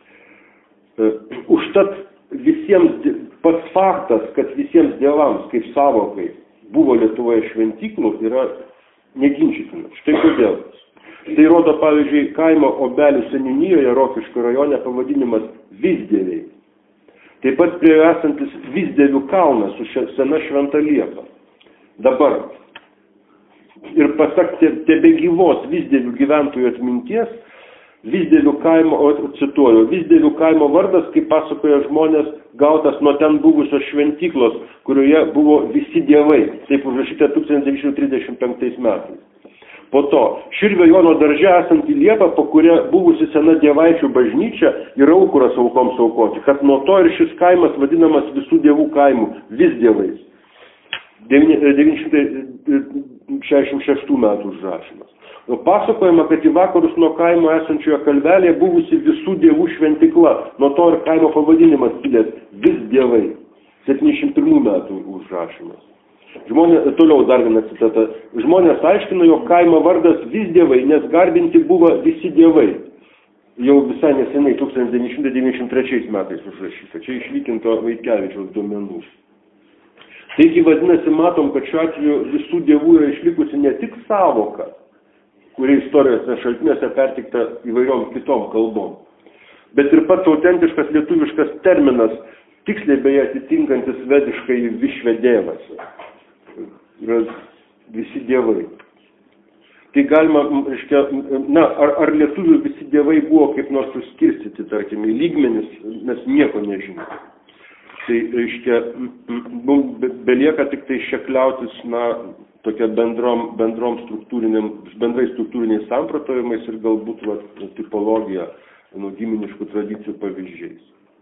Speaker 1: Užtat visiems, pats faktas, kad visiems dievams, kaip savokai, buvo Lietuvoje šventyklų, yra neginčytina. Štai kodėl. Tai rodo, pavyzdžiui, kaimo Obelių seniūnijoje Rokiškio rajone pavadinimas Visdėviai. Taip pat prie esantis Visdėvių kalnas su sena šventa liepa. Dabar, ir pasak tebe gyvos Visdėvių gyventojų atminties, Visdėvių kaimo, o cituoju, Visdėvių kaimo vardas, kaip pasakoja žmonės, gautas nuo ten buvusios šventyklos, kurioje buvo visi dievai, taip užrašyta tūkstantis devyni šimtai trisdešimt penktais metais. Po to, Širvio Jono darže esanti liepa, po kuria buvusi sena dievaičių bažnyčia ir aukuras aukoms aukoti, kad nuo to ir šis kaimas vadinamas visų dievų kaimų, Visdėvais. devyni šimtai šešiasdešimt šeštų metų užrašymas. Pasakojama, kad į vakarus nuo kaimo esančioje kalvelėje buvusi visų dievų šventikla, nuo to ir kaimo pavadinimas kilęs Visdėvai, septyniasdešimt pirmų metų užrašymas. Žmonės, toliau dar viena citata. Žmonės aiškino, jog kaimo vardas Visdėvai, nes garbinti buvo visi dievai. Jau visai neseniai, tūkstantis devyni šimtai devyniasdešimt trečiais metais užrašyta. Čia išlyginto Vaitkevičiaus duomenų. Taigi, vadinasi, matom, kad šiuo atveju visų dievų yra išlikusi ne tik savoka, kuri istorijos šaltiniuose pertikta įvairiom kitom kalbom, bet ir pats autentiškas lietuviškas terminas, tiksliai beje atitinkantis vediškai Višvedėvas. Yra visi dievai. Tai galima, reiškia, na, ar, ar lietuvių visi dievai buvo kaip nors suskirstyti, tarkim, į lygmenis, mes nieko nežinome. Tai, reiškia, belieka tik tai šekliautis, na, tokia bendrom, bendrom struktūriniam, bendrai struktūriniais sampratojimais ir galbūt va, tipologija, nu, giminiškų tradicijų pavyzdžiais.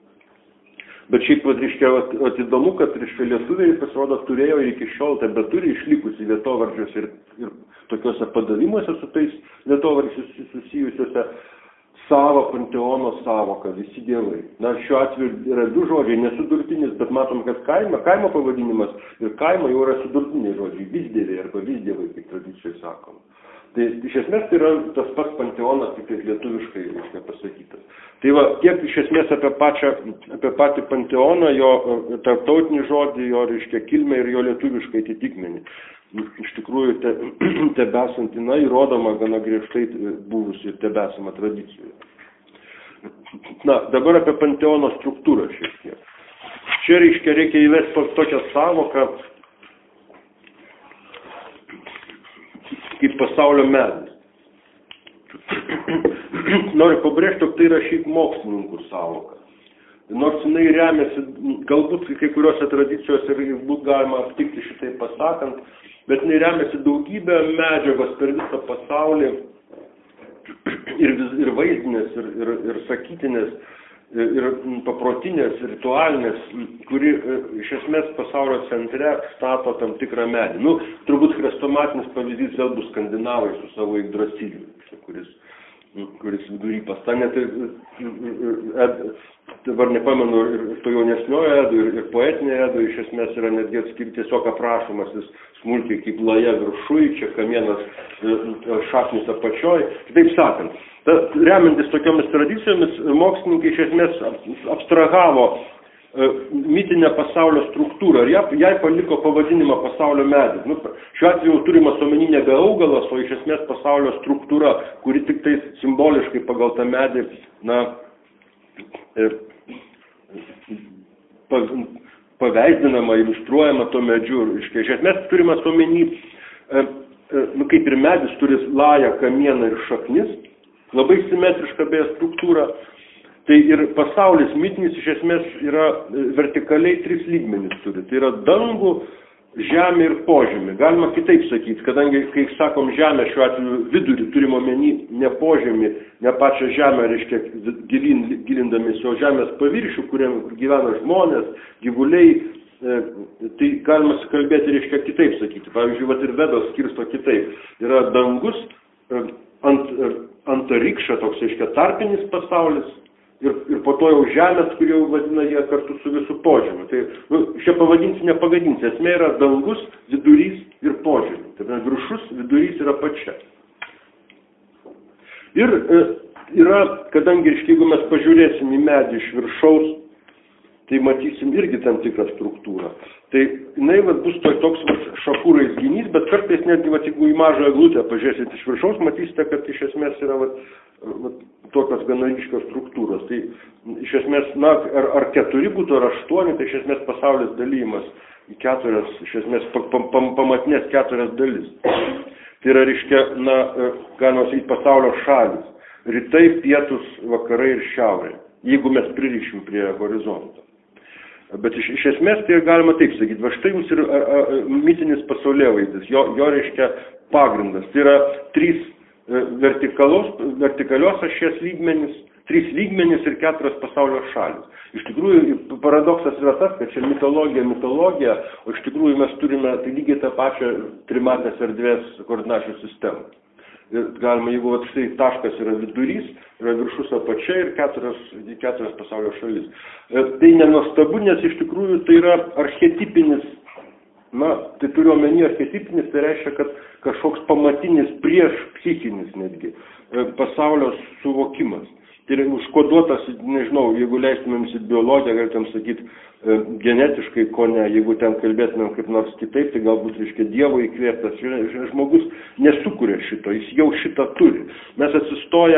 Speaker 1: Bet šiaip, reiškia, įdomu, kad, reiškia, lietuviai pasirodo turėjo ir iki šiol tebe turi išlikusi vietovardžiuose ir, ir tokiuose padavimuose su tais vietovardžiuose susijusiuose savo panteono savoką, visi dievai. Na, šiuo atveju yra du žodžiai, nesudurtinis, bet matom, kad kaimo, kaimo pavadinimas ir kaimo jau yra sudurtiniai žodžiai, Visdėviai arba Visdėvai, kaip tradicijai sakoma. Tai iš esmės tai yra tas pats panteonas, tik tai lietuviškai, reiškia, pasakytas. Tai va, tiek iš esmės apie, pačią, apie patį panteoną, jo tarptautinį žodį, jo, reiškia, kilmę ir jo lietuviškai atitikmenį. Iš tikrųjų, te, tebesant, na, įrodoma gana griežtai buvusi ir tebesama tradicijoje. Na, dabar apie panteono struktūrą šiek tiek. Čia, reiškia, reikia įvesti tokią savoką, kaip pasaulio medis. Noriu pabrėžti, jog tai yra šiaip mokslininkų savoka. Nors jinai remiasi, galbūt kai kuriuose tradicijose ir būt galima aptikti šitai pasakant, bet jinai remiasi daugybę medžiagos per visą pasaulį ir, ir vaizdinės, ir, ir, ir sakytinės, ir paprotinės, ritualinės, kuri iš esmės pasaulio centre stato tam tikrą medį. Nu, turbūt chrestomatinis pavyzdys vėl bus skandinavai su savo Yggdrasiliu, kuris, kuris vidury pastatė. Dabar nepamenu, ir to jaunesniojo Edo, ir, ir poetinė Edo iš esmės yra netgi atskirti tiesiog aprašomas jis smulkiai kaip laja viršui, čia kamienas šaknis apačioj. Taip sakant, ta, remiantis tokiomis tradicijomis, mokslininkai iš esmės abstrahavo e, mitinę pasaulio struktūrą ir jai, jai paliko pavadinimą pasaulio medis. Nu, šiuo atveju turimas omeny nebe augalas, o iš esmės pasaulio struktūra, kuri tik tai simboliškai pagal tą medį, na, e, pa, paveisdinama, iliustruojama to medžiu. Iš esmės turimas omeny, e, e, nu, kaip ir medis turi lają, kamieną ir šaknis, labai simetriška beje struktūra, tai ir pasaulis mitinis iš esmės yra vertikaliai tris lygmenis turi. Tai yra dangų, žemė ir požemė. Galima kitaip sakyti, kadangi, kai sakom žemė, šiuo atveju vidurį turim omeny ne požemį, ne pačią žemę, reiškia, gilin, gilindamės jo žemės paviršių, kuriam gyvena žmonės, gyvuliai, e, tai galima kalbėti, reiškia, kitaip sakyti. Pavyzdžiui, vat ir Vedos skirsto kitaip. Yra dangus, e, ant, e, antarikša, toks, reiškia, tarpinis pasaulis, Ir, ir po to jau žemės, kur jau vadina jie kartu su visų požemiu. Tai nu, šia pavadinsi, nepagadinsi. Esmė yra dangus, vidurys ir požemiu. Tai viršus, vidurys yra pačia. Ir e, yra, kadangi, jeigu mes pažiūrėsim į medį iš viršaus, tai matysim irgi tam tikrą struktūrą. Tai jinai vat, bus to, toks vat, šakų raizginys, bet kartais netgi, vat, jeigu į mažą eglutę pažiūrėsit iš viršaus, matysite, kad iš esmės yra vat, vat, tokios gana ryškios struktūros. Tai iš esmės, na, ar, ar keturi būtų, ar aštuoni, tai iš esmės pasaulis dalymas į keturias, iš esmės pam, pam, pamatinės keturias dalis. Tai yra, reiškia, na, galima sakyti, pasaulio šalis. Rytai, pietus, vakarai ir šiaurė. Jeigu mes pririšim prie horizonto. Bet iš, iš esmės tai galima taip sakyti, va štai jums ir a, a, mitinis pasaulėvaizdis, jo, jo reiškia pagrindas. Tai yra trys vertikalios ašies lygmenys, trys lygmenys ir keturios pasaulio šalis. Iš tikrųjų, paradoksas yra tas, kad čia mitologija, mitologija, o iš tikrųjų mes turime tai lygiai tą pačią trimatės erdvės koordinačių sistemą. Ir galima, jeigu vat, štai taškas yra vidurys, yra viršus apačia ir keturios, keturios pasaulio šalis. Tai nenuostabu, nes iš tikrųjų tai yra archetipinis, na, tai turiu omeny archetipinis, tai reiškia, kad kažkoks pamatinis prieš psichinis netgi pasaulio suvokimas. Tai yra užkoduotas, nežinau, jeigu leistumėm į biologiją, galėtum sakyti, genetiškai, ko ne, jeigu ten kalbėtumėm kaip nors kitaip, tai galbūt, reiškia, Dievo įkvėptas. Žmogus nesukuria šito, jis jau šitą turi. Mes atsistoję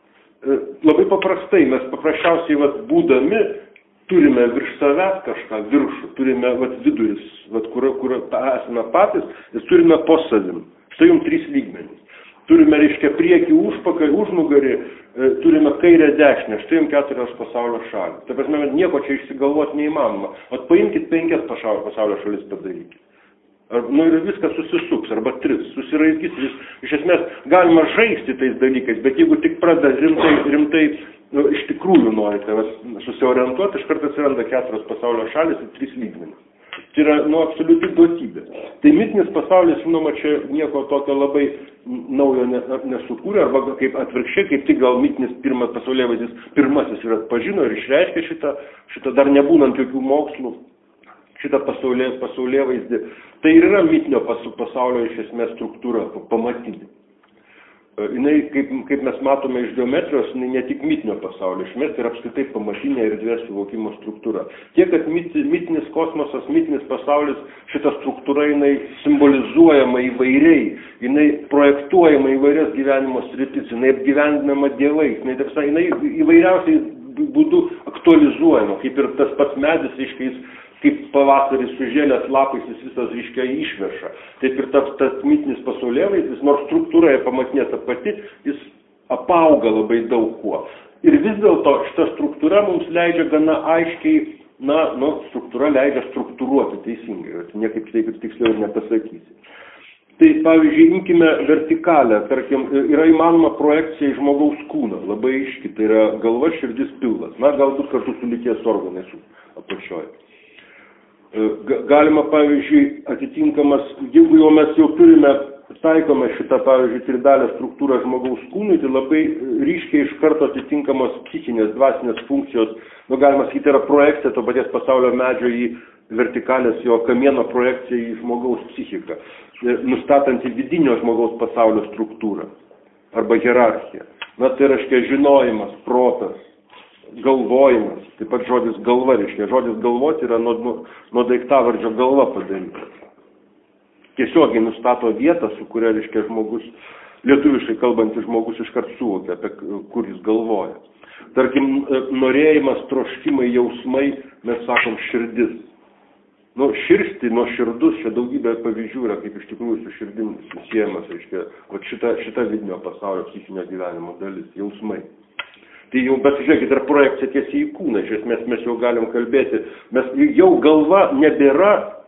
Speaker 1: labai paprastai, mes paprasčiausiai vat, būdami turime virš savęs kažką, viršų, turime vat, viduris, vat, kur, kur esame patys, ir turime po savim. Štai jums trys lygmenys. Turime, reiškia, priekį, užpakalį, užnugarį, e, turime kairę dešinę, štai jums keturios pasaulio šalis. Tai prasme, nieko čia išsigalvoti neįmanoma. O paimkite penkias pasaulio, pasaulio šalis padarykite. Ar, nu ir viskas susisuks, arba tris, susiraizgys. Vis, iš esmės, galima žaisti tais dalykais, bet jeigu tik pradeda rimtai, rimtai nu, iš tikrųjų norite susiorientuoti, iš karto atsiranda keturios pasaulio šalis ir trys lygmenys. Tai yra, nu, absoliuti duotybė. Tai mitinis pasaulis, žinoma, čia nieko tokio labai naujo nesukūrė, arba kaip atvirkščiai, kaip tik gal mitinis pirmas pasaulėvaizdis, pirmasis ir atpažino ir išreiškė šitą, šitą dar nebūnant jokių mokslų, šitą pasaulė, pasaulėvaizdį. Tai ir yra mitinio pasaulio iš esmės struktūra, pamatinė. Jinai, kaip, kaip mes matome iš geometrijos, jinai ne tik mitinio pasaulio, iš esmės tai yra apskritai pamatinė erdvės suvokimo struktūra. Tiek, kad mit, mitinis kosmosas, mitinis pasaulis, šita struktūra jinai simbolizuojama įvairiai, jinai projektuojama įvairias gyvenimo sritis, jinai apgyvendinama dievais, jinai, taip, jinai įvairiausiai būdų aktualizuojama, kaip ir tas pats medis, reiškia, kaip pavasarį sužėlęs lapais jis visas, reiškia, išveša. Taip ir tas, tas mitinis pasaulėvaizdis, nors struktūra pamatinė ta pati, jis apauga labai daug kuo. Ir vis dėlto šita struktūra mums leidžia gana aiškiai, na, nu, struktūra leidžia struktūruoti teisingai, niekaip taip ir tiksliau ir nepasakysi. Tai, pavyzdžiui, imkime vertikalę, tarkim, yra įmanoma projekcija į žmogaus kūną, labai aiški, tai yra galva, širdis, pilvas, na, galbūt kartu su lyties organais apačioje. Galima, pavyzdžiui, atitinkamas, jeigu jau mes jau turime, taikome šitą, pavyzdžiui, tridalę struktūrą žmogaus kūnui, tai labai ryškiai iš karto atitinkamos psichinės, dvasinės funkcijos, nu, galima sakyti, yra projekcija to paties pasaulio medžio į vertikalės jo kamieno projekcija į žmogaus psichiką, nustatant į vidinio žmogaus pasaulio struktūrą arba hierarchiją. Na, tai reiškia žinojimas, protas, galvojimas, taip pat žodis galva, reiškia, žodis galvoti yra nuo, nuo, nuo daiktavardžio galva padarytas. Tiesiogiai nustato vietą, su kuria, reiškia, žmogus, lietuviškai kalbantis žmogus iškart suvokia, apie kur jis galvoja. Tarkim, norėjimas, troškimai, jausmai, mes sakom širdis. Nu, širsti, nuo širdus, čia daugybė pavyzdžių yra, kaip iš tikrųjų su širdim susiejamas, reiškia, vat šita, šita vidinio pasaulio psichinio gyvenimo dalis, jausmai. Tai jau, bet žiūrėkit, ir projekcija tiesiai į kūną, iš esmės mes jau galim kalbėti, mes jau galva nebėra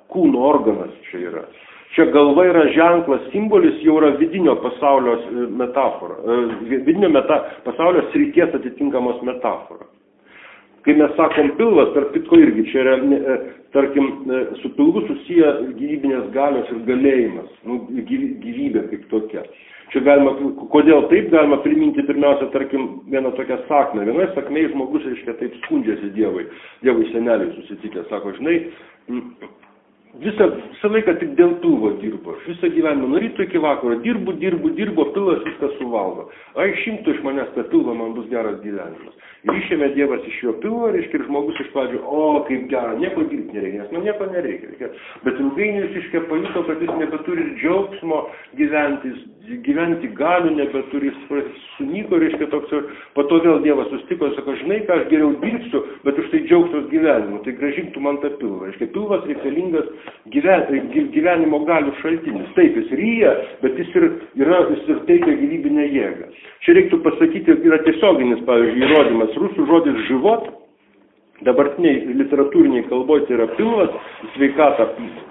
Speaker 1: kūno organas čia yra. Čia galva yra ženklas, simbolis, jau yra vidinio pasaulio metafora, vidinio meta, pasaulio srities atitinkamos metafora. Kai mes sakom pilvas, tarp kitko irgi, čia yra, tarkim, su pilvu susiję gyvybinės galios ir galėjimas, nu, gyvybė kaip tokia. Čia galima, kodėl taip galima priminti pirmiausia, tarkim, vieną tokią sakmę. Vienoje sakmėje žmogus, reiškia, taip skundžiasi Dievui, Dievui seneliai susitikę, sako, žinai, visą, visą laiką tik dėl pilvo dirbo, aš visą gyvenimą, nuo ryto iki vakaro, dirbu, dirbu, dirbu, pilvas viską suvalgo. A, išimtų iš manęs tą pilvą, man bus geras gyvenimas. Ir išėmė Dievas iš jo pilvo, reiškia, ir žmogus iš pradžių, o, kaip gera, nieko dirbti nereikia, nes man nieko nereikia. Reikia. Bet ilgainiui jis iškia pajuto, kad jis nebeturi džiaugsmo gyventi, gyventi galių nebeturi, jis sunyko, reiškia, toks ir po to vėl Dievas sustiko, sako, žinai, ką aš geriau dirbsiu, bet už tai džiaugsiuos gyvenimu, tai grąžintų man tą pilvą. Reiškia, pilvas reikalingas gyven, gyvenimo galių šaltinis. Taip, jis ryja, bet jis ir, yra, jis ir teikia gyvybinę jėgą. Čia reiktų pasakyti, yra tiesioginis, pavyzdžiui, įrodymas. Rusų žodis život, dabartiniai literatūriniai kalboje tai yra pilvas, sveikata.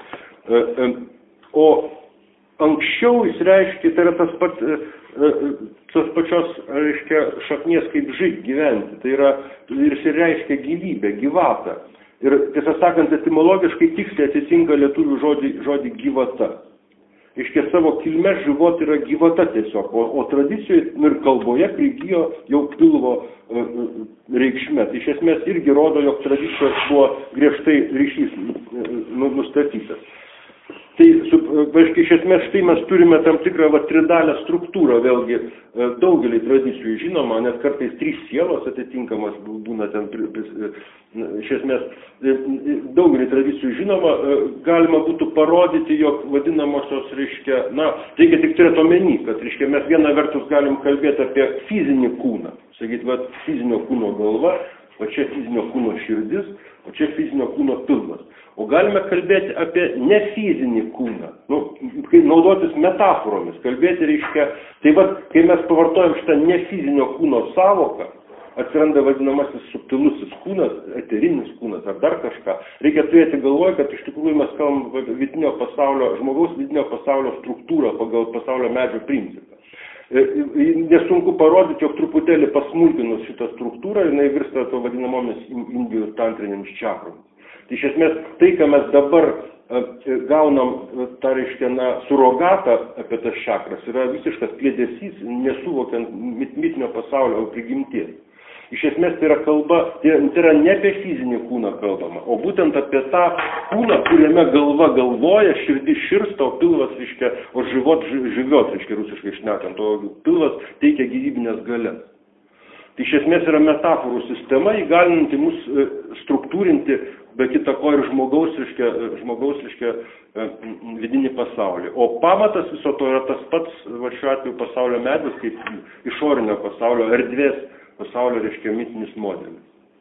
Speaker 1: O anksčiau jis reiškia, tai yra tas pats, tas pačios, reiškia, šaknies kaip žyg gyventi. Tai yra, jis reiškia gyvybę, gyvatą. Ir, tiesą sakant, etimologiškai tiksliai atitinka lietuvių žodį, žodį gyvata. Iškia savo kilme život yra gyvata tiesiog, o, o tradicijoje ir kalboje prigijo jau pilvo e, reikšmė. Tai iš esmės irgi rodo, jog tradicijos buvo griežtai ryšys e, nustatytas. Tai, su, iš esmės, štai mes turime tam tikrą va, tridalę struktūrą, vėlgi daugelį tradicijų žinoma, net kartais trys sielos atitinkamas būna ten, iš esmės, daugelį tradicijų žinoma, galima būtų parodyti, jog vadinamosios, reiškia, na, reikia tik turėti omeny, kad, reiškia, mes vieną vertus galim kalbėti apie fizinį kūną, sakyti, va, fizinio kūno galva, o čia fizinio kūno širdis, o čia fizinio kūno pilvas. O galime kalbėti apie nefizinį kūną, nu, kai naudotis metaforomis, kalbėti reiškia, tai va, kai mes pavartojam šitą nefizinio kūno savoką, atsiranda vadinamasis subtilusis kūnas, eterinis kūnas ar dar kažką, reikia turėti galvoje, kad iš tikrųjų mes kalbam vidinio pasaulio, žmogaus vidinio pasaulio struktūrą pagal pasaulio medžio principą. Nesunku parodyti, jog truputėlį pasmulkinus šitą struktūrą, jinai virsta to vadinamomis indijų tantrinėmis čakromis. Tai iš esmės, tai, ką mes dabar gaunam, tą reiškia, na, surogatą apie tas čakras, yra visiškas kliedesys, nesuvokiant mitinio pasaulio prigimties. Iš esmės, tai yra kalba, tai yra ne apie fizinį kūną kalbama, o būtent apie tą kūną, kuriame galva galvoja, širdis širsta, o pilvas, reiškia, o život živiot, reiškia, rusiškai šnekant, o pilvas teikia gyvybinės galias. Tai iš esmės yra metaforų sistema, įgalinanti mus struktūrinti, be kita ko ir žmogaus, reiškia, žmogaus, reiškia, vidinį pasaulį. O pamatas viso to yra tas pats, va, šiuo atveju pasaulio medis, kaip išorinio pasaulio erdvės pasaulio, reiškia, mitinis modelis.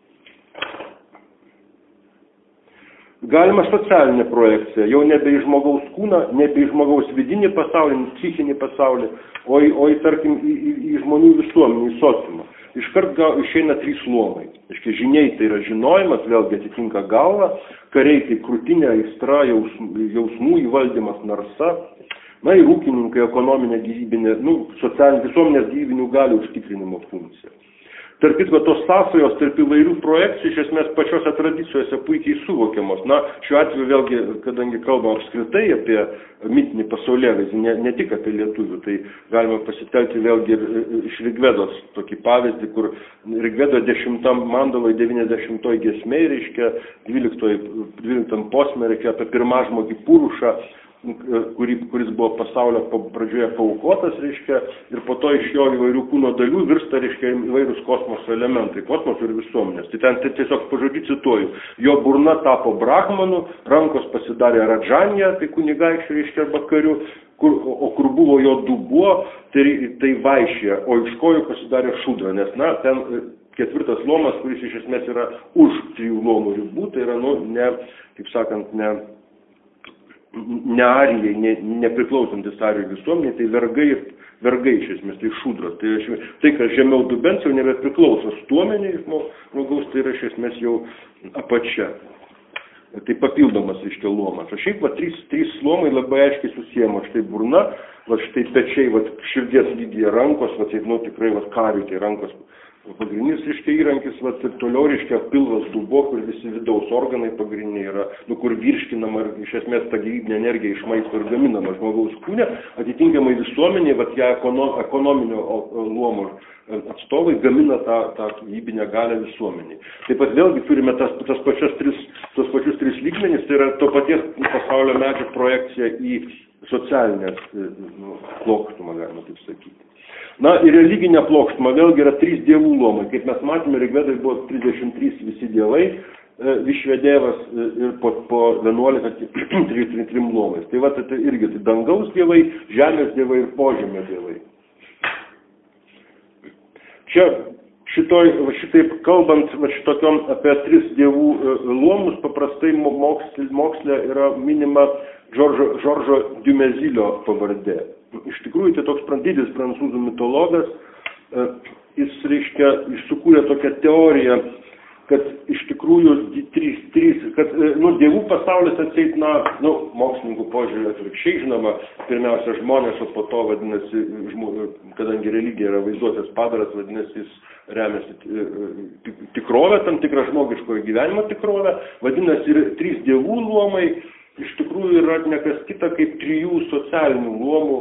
Speaker 1: Galima socialinė projekcija, jau nebe į žmogaus kūną, nebe į žmogaus vidinį pasaulį, psichinį pasaulį, o į, o į tarkim, į, į, į žmonių visuomenį, į sociumą. Iškart išeina trys luomai. Iškia, žiniai tai yra žinojimas, vėlgi atitinka galvą, kariai tai krūtinė, aistra, jausmų, jausmų įvaldymas, narsa, na ir ūkininkai, ekonominė gyvybinė, nu, socialinė visuomenės gyvybinių galių užtikrinimo funkcija. Tarp kitko, tos sąsajos tarp įvairių projekcijų iš esmės pačiose tradicijose puikiai suvokiamos. Na, šiuo atveju vėlgi, kadangi kalbam apskritai apie mitinį pasaulėvaizdį, ne, ne tik apie lietuvių, tai galima pasitelkti vėlgi ir iš Rigvedos tokį pavyzdį, kur Rigvedo dešimtam mandaloj devyniasdešimtoj giesmėj, reiškia dvyliktam posme, reiškia apie pirmažmogį Purušą, Kuri, kuris buvo pasaulio pradžioje paaukotas, reiškia, ir po to iš jo įvairių kūno dalių virsta, reiškia, įvairius kosmoso elementai, kosmoso ir visuomenės. Tai ten tai tiesiog pažodžiu cituoju, jo burna tapo brahmanu, rankos pasidarė radžanija, tai kunigaikščių, reiškia, arba karių, kur, o kur buvo jo dubuo, tai, tai vaišė, o iš kojų pasidarė šudra, nes, na, ten ketvirtas luomas, kuris iš esmės yra už trijų luomų ribų, tai yra, nu, ne, kaip sakant, ne, ne arijai, ne, nepriklausantis arijų visuomeniai, tai vergai, vergai iš esmės, tai šudros. Tai, tai kas žemiau dubens jau nebepriklauso stuomeniai žmogaus, tai yra iš esmės jau apačia. tai papildomas, reiškia, luomas. O šiaip, va, trys, trys luomai labai aiškiai susijama. Štai burna, va, štai pečiai, va, širdies lygyje rankos, va, tai, nu, tikrai, va, kariui, tai rankos pagrindinis, reiškia, įrankis, va, ir toliau, reiškia, pilvas dubuo, kur visi vidaus organai pagrindiniai yra, nu, kur virškinama ir iš esmės ta gyvybinė energija iš maisto ir gaminama žmogaus kūne, atitinkamai visuomenė, va, ją ekonominio luomo atstovai gamina tą, tą gyvybinę galę visuomeniai. Taip pat vėlgi turime tas, tas, pačias tris, tos pačius tris lygmenis, tai yra to paties pasaulio medžio projekcija į socialinės, nu, plokštumą, galima taip sakyti. Na ir religinė plokštuma vėlgi yra trys dievų luomai. Kaip mes matėme, Rigvedai buvo trisdešimt trys visi dievai, Višvedėvas ir po, po vienuolika trim luomais. Tai va, tai irgi tai dangaus dievai, žemės dievai ir požemio dievai. Čia šitoj, šitaip kalbant va, šitokiom apie tris dievų luomus, paprastai moksle, moksle yra minima Žoržo, Žoržo Diumezilio pavardė. Iš tikrųjų, tai toks didis prancūzų mitologas, jis, reiškia, sukūrė tokią teoriją, kad iš tikrųjų trys, trys, kad, nu, dievų pasaulis atseit, na, nu, mokslininkų požiūrį atvirkščiai, žinoma, pirmiausia žmonės, o po to, vadinasi, žmo, kadangi religija yra vaizduotės padaras, vadinasi, jis remiasi tikrovę, tam tikrą žmogiškojo gyvenimo tikrovę, vadinasi, ir trys dievų luomai iš tikrųjų yra nekas kita kaip trijų socialinių luomų,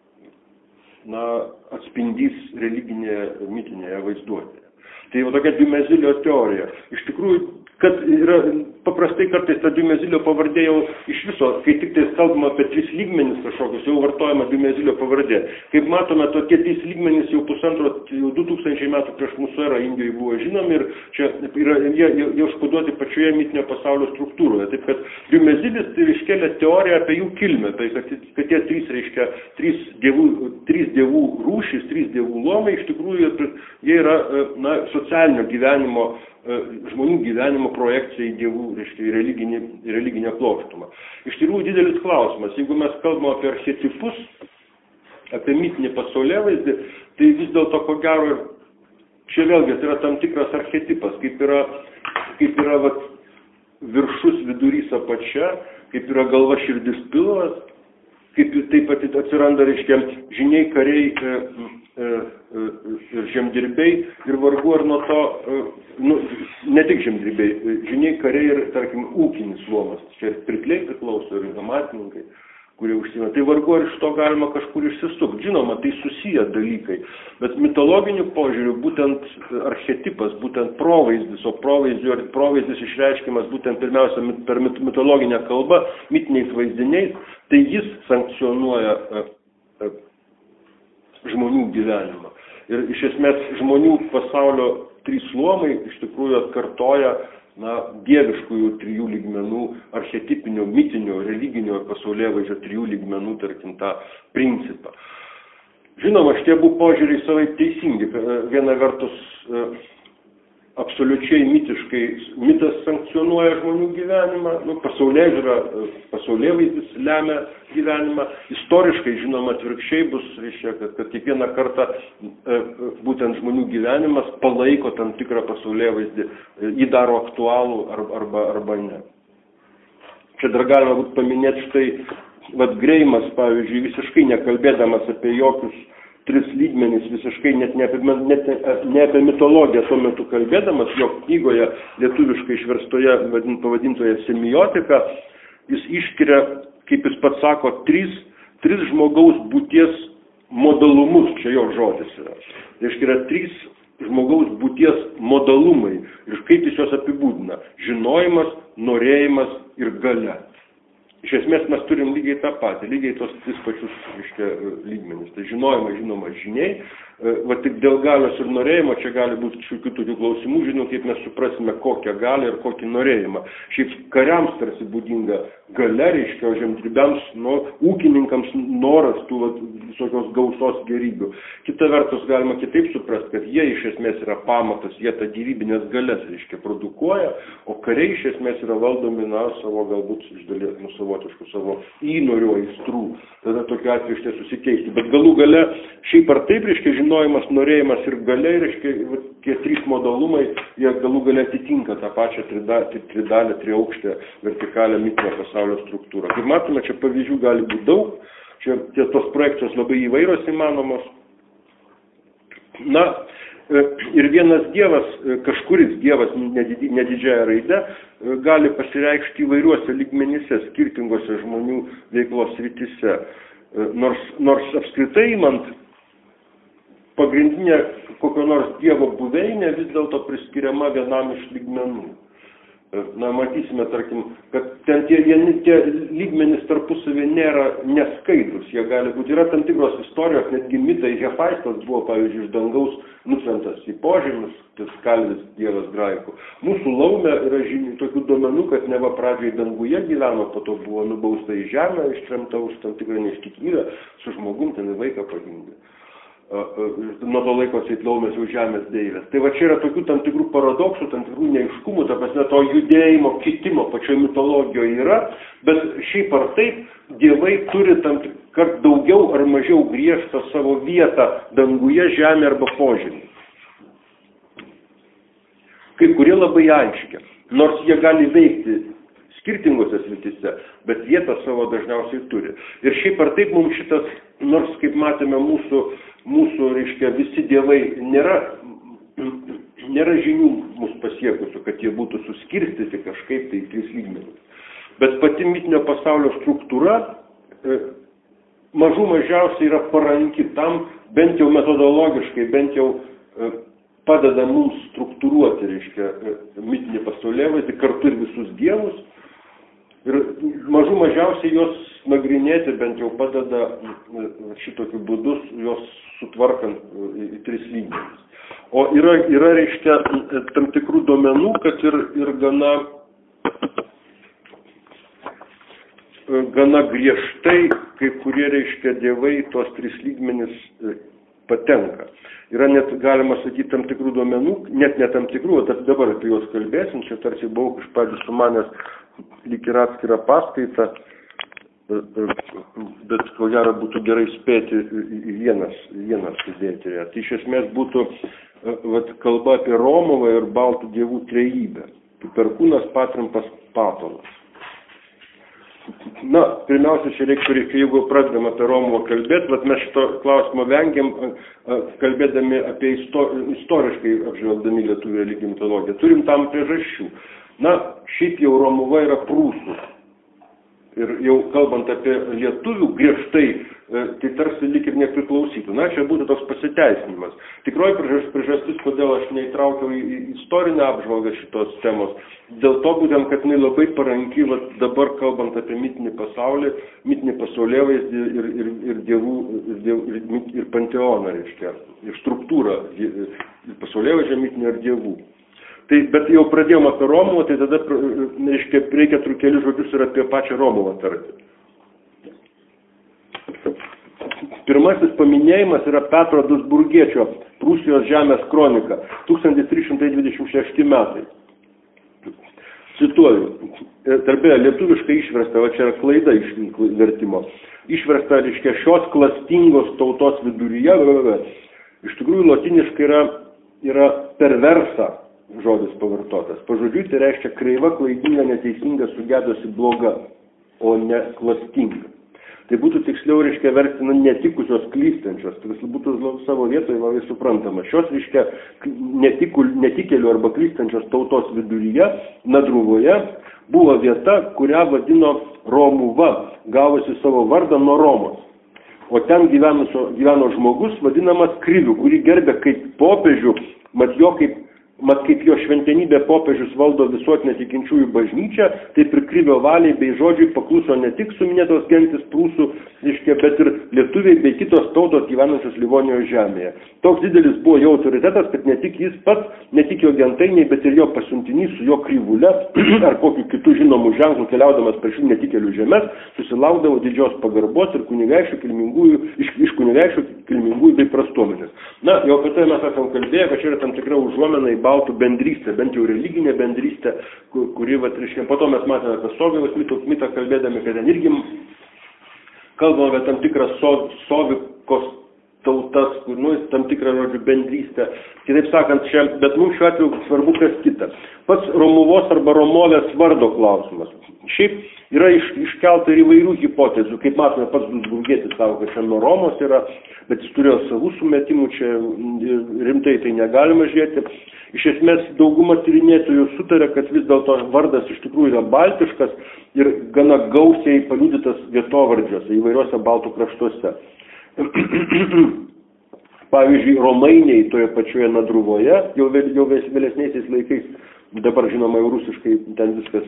Speaker 1: na, atspindys religinėje, mitinėje vaizduotėje. Tai jau tokia Diumezilio teorija. Iš tikrųjų, kad yra paprastai kartais ta Diumezilio pavardė jau iš viso, kai tik tai kalbama apie tris lygmenis kažkokius, jau vartojama Diumezilio pavardė. Kaip matome, tokie trys lygmenys jau pusantro, jau du tūkstančiai metų prieš mūsų erą Indijoje buvo žinomi ir čia yra, jie jau užkoduoti pačioje mitinio pasaulio struktūroje. Taip kad Diumezilis tai iškelia teoriją apie jų kilmę, tai kad, kad tie trys, reiškia, trys dievų, trys dievų rūšys, trys dievų luomai, iš tikrųjų jie yra, na, socialinio gyvenimo, žmonių gyvenimo projekcija į dievų, reiškia, į religinį, į religinę plokštumą. Iš tikrųjų didelis klausimas, jeigu mes kalbame apie archetipus, apie mitinį pasaulėvaizdį, tai vis dėlto ko gero, čia vėlgi tai yra tam tikras archetipas, kaip yra, kaip yra vat, viršus, vidurys, apačia, kaip yra galva, širdis, pilvas, kaip taip pat atsiranda, reiškia, žiniai, kariai e, e, e, ir žemdirbiai ir vargu ar nuo to, e, nu, ne tik žemdirbiai, žiniai, kariai ir, tarkim, ūkinis luomas, čia ir pirkliai priklauso ir amatininkai, kurie užsiima. Tai vargu ar iš to galima kažkur išsisukti. Žinoma, tai susiję dalykai, bet mitologiniu požiūriu būtent archetipas, būtent provaizdis, o provaizdis, provaizdis išreiškiamas būtent pirmiausia per mitologinę kalbą, mitiniais vaizdiniais, tai jis sankcionuoja e, e, žmonių gyvenimą. Ir iš esmės žmonių pasaulio trys luomai iš tikrųjų atkartoja, na, dieviškųjų trijų lygmenų, archetipinio, mitinio, religinio pasaulėvaizdžio trijų lygmenų, tarkim, tą principą. Žinoma, šitie abu požiūriai savai teisingi. Viena vertus, absoliučiai mitiškai, mitas sankcionuoja žmonių gyvenimą, nu, pasaulėžiūra, pasaulėvaizdis lemia gyvenimą. Istoriškai, žinoma, atvirkščiai bus, reiškia, kad, kad kiekvieną kartą e, būtent žmonių gyvenimas palaiko tam tikrą pasaulėvaizdį, jį daro aktualų arba, arba, arba ne. Čia dar galima būt paminėti štai, vat Greimas, pavyzdžiui, visiškai nekalbėdamas apie jokius tris lygmenys, visiškai net ne apie, net ne apie mitologiją tuo metu kalbėdamas, jo knygoje lietuviškai išverstoje pavadintoje semiotika, jis išskiria, kaip jis pats sako, tris, tris žmogaus būties modalumus, čia jo žodis yra. Tai išskiria trys žmogaus būties modalumai ir kaip jis juos apibūdina. Žinojimas, norėjimas ir galia. Iš esmės mes turim lygiai tą patį, lygiai tos tris pačius, reiškia, lygmenis. Tai žinojimai, žinoma, žiniai, va tik dėl galios ir norėjimo čia gali būti šiokių tokių klausimų, žinau, kaip mes suprasime, kokią galią ir kokį norėjimą. Šiaip kariams tarsi būdinga galia, reiškia, žemdirbiams, nu, ūkininkams noras tų va, visokios gausos gerybių. Kita vertus galima kitaip suprasti, kad jie iš esmės yra pamatas, jie tą gyvybinės galias, reiškia, produkuoja, o kariai iš esmės yra valdomi, na, savo galbūt iš dalies, nu, savotiškų savo įnorių aistrų. Tada tokiu atveju šitai susikeisti. Bet galų gale šiaip ar taip, reiškia, žinoma, žinojimas, norėjimas ir galia, reiškia, tie trys modalumai, jie galų galia atitinka tą pačią tridalę, triaukštę, vertikalę mitinio pasaulio struktūrą. Kaip matome, čia pavyzdžių gali būti daug, čia tie, tos projekcijos labai įvairios įmanomos. Na, ir vienas dievas, kažkuris dievas nedidžiąją raidę, gali pasireikšti įvairiuose lygmenyse, skirtingose žmonių veiklos srityse. Nors, nors apskritai imant, pagrindinė kokio nors dievo buveinė vis dėlto priskiriama vienam iš lygmenų. Na, matysime, tarkim, kad ten tie, tie lygmenys tarpusavį nėra neskaidrus, jie gali būti, yra tam tikros istorijos, netgi mitai, Hefaistas buvo, pavyzdžiui, iš dangaus nutventas į požemius, tas kalvis dievas graikų. Mūsų laume yra žinių tokių duomenų, kad neva pradžiai danguje gyveno, po to buvo nubausta į žemę, ištremta už tam tikrą neištikimybę, su žmogum ten vaiką pagimdė. Nuo to laiko atsiklaumės jau žemės deivės. Tai va čia yra tokių tam tikrų paradoksų, tam tikrų neiškumų, ta prasme to judėjimo, kitimo pačioje mitologijoje yra, bet šiaip ar taip dievai turi tam kart daugiau ar mažiau griežtą savo vietą danguje, žemė arba požemį. Kai kurie labai aiškia, nors jie gali veikti skirtingose srityse, bet vietą savo dažniausiai turi. Ir šiaip ar taip mums šitas, nors kaip matėme mūsų mūsų, reiškia, visi dievai nėra, nėra žinių mūsų pasiekusių, kad jie būtų suskirstyti kažkaip tai į tris lygmenis. Bet pati mitinio pasaulio struktūra e, mažų mažiausiai yra paranki tam, bent jau metodologiškai, bent jau e, padeda mums struktūruoti, reiškia, e, mitinį pasaulėvaizdį, kartu ir visus dievus. Ir mažų mažiausiai jos nagrinėti bent jau padeda šitokiu būdus, jos sutvarkant į tris lygmenis. O yra, yra reiškia, tam tikrų duomenų, kad ir, ir gana, gana griežtai kai kurie, reiškia, dievai tuos tris lygmenis patenka. Yra net, galima sakyti, tam tikrų duomenų, net ne tam tikrų, o dabar apie juos kalbėsim, čia tarsi buvau iš pradžių sumanęs lyg ir atskirą paskaitą, bet ko gero būtų gerai spėti į vienas, vienas sudėti. Tai iš esmės būtų vat, kalba apie Romovą ir baltų dievų trejybę. Perkūnas, Patrimpas, Patonas. Na, pirmiausia, čia reiktų, jeigu pradedam apie Romovą kalbėti, bet mes šito klausimo vengiam, kalbėdami apie isto, istoriškai apžvelgdami lietuvių religijų mitologiją. Turim tam priežasčių. Na, šiaip jau Romuva yra prūsų. Ir jau kalbant apie lietuvių griežtai, tai tarsi lyg ir nepriklausytų. Na, čia būtų toks pasiteisinimas. Tikroji priežastis, kodėl aš neįtraukiau į istorinę apžvalgą šitos temos, dėl to būtent, kad jinai labai paranki, va, dabar kalbant apie mitinį pasaulį, mitinį pasaulėvaizdį ir, ir, ir dievų, ir, diev, ir, ir panteoną, reiškia, ir struktūrą, ir pasaulėvaizdžio mitinį ir dievų. Tai, bet jau pradėjom apie Romovą, tai tada reiškia, reikia trukelių žodžius ir apie pačią Romovą tarti. Pirmasis paminėjimas yra Petro Duisburgiečio Prūsijos žemės kronika, tūkstantis trys šimtai dvidešimt šešti metai. Cituoju, darbėje lietuviškai išversta, va čia yra klaida iš vertimo, išversta, reiškia, šios klastingos tautos viduryje, iš tikrųjų lotiniškai yra, yra perversa žodis pavartotas. Pažodžiui tai reiškia kreiva, klaidinga, neteisinga, sugedusi, bloga, o ne klastinga. Tai būtų tiksliau, reiškia, vertina netikusios klystančios, tai būtų savo vietoje labai suprantama. Šios, reiškia, netikėlių arba klystančios tautos viduryje, Nadruvoje, buvo vieta, kurią vadino Romuva, gavusi savo vardą nuo Romos. O ten gyvenusio, gyveno žmogus, vadinamas Kriviu, kurį gerbė kaip popiežių, mat jo kaip Mat kaip jo šventenybė popiežius valdo visuotinę tikinčiųjų bažnyčią, taip ir Krivio valiai bei žodžiui pakluso ne tik suminėtos gentis prūsų, reiškia, bet ir lietuviai bei kitos tautos gyvenančios Livonijos žemėje. Toks didelis buvo jo autoritetas, kad ne tik jis pats, ne tik jo gentainiai, bet ir jo pasiuntinys su jo krivule ar kokiu kitų žinomų ženklų keliaudamas per šių netikėlių žemės, susilaukdavo didžios pagarbos ir kunigaičių kilmingųjų, iš, iš kunigaičių kilmingųjų bei prastuomenės. Na, jau apie tai mes esam kalbėję, kad čia yra tam tikra užuomena į baltų bendrystę, bent jau religinę bendrystę, kuri, vat, reiškia, po to mes matėme apie Sovijos mitą, mitą kalbėdami, kad ten irgi kalbame apie tam tikrą so, Sovikos tautas, kur, nu, tam tikrą, žodžiu, bendrystę. Kitaip sakant, čia, bet mums šiuo atveju svarbu kas kita. Pats Romuvos arba Romovės vardo klausimas. Šiaip yra iš, iškelta ir įvairių hipotezių. Kaip matome, pats Dusburgietis savo, kad čia nuo Romos yra, bet jis turėjo savų sumetimų, čia rimtai tai negalima žiūrėti. Iš esmės, dauguma tyrinėtojų sutarė, kad vis dėlto vardas iš tikrųjų yra baltiškas ir gana gausiai paliudytas vietovardžiuose įvairiuose baltų kraštuose. Pavyzdžiui, Romainiai toje pačioje Nadruvoje, jau, vėl, jau vėlesniaisiais laikais, dabar žinoma jau rusiškai ten viskas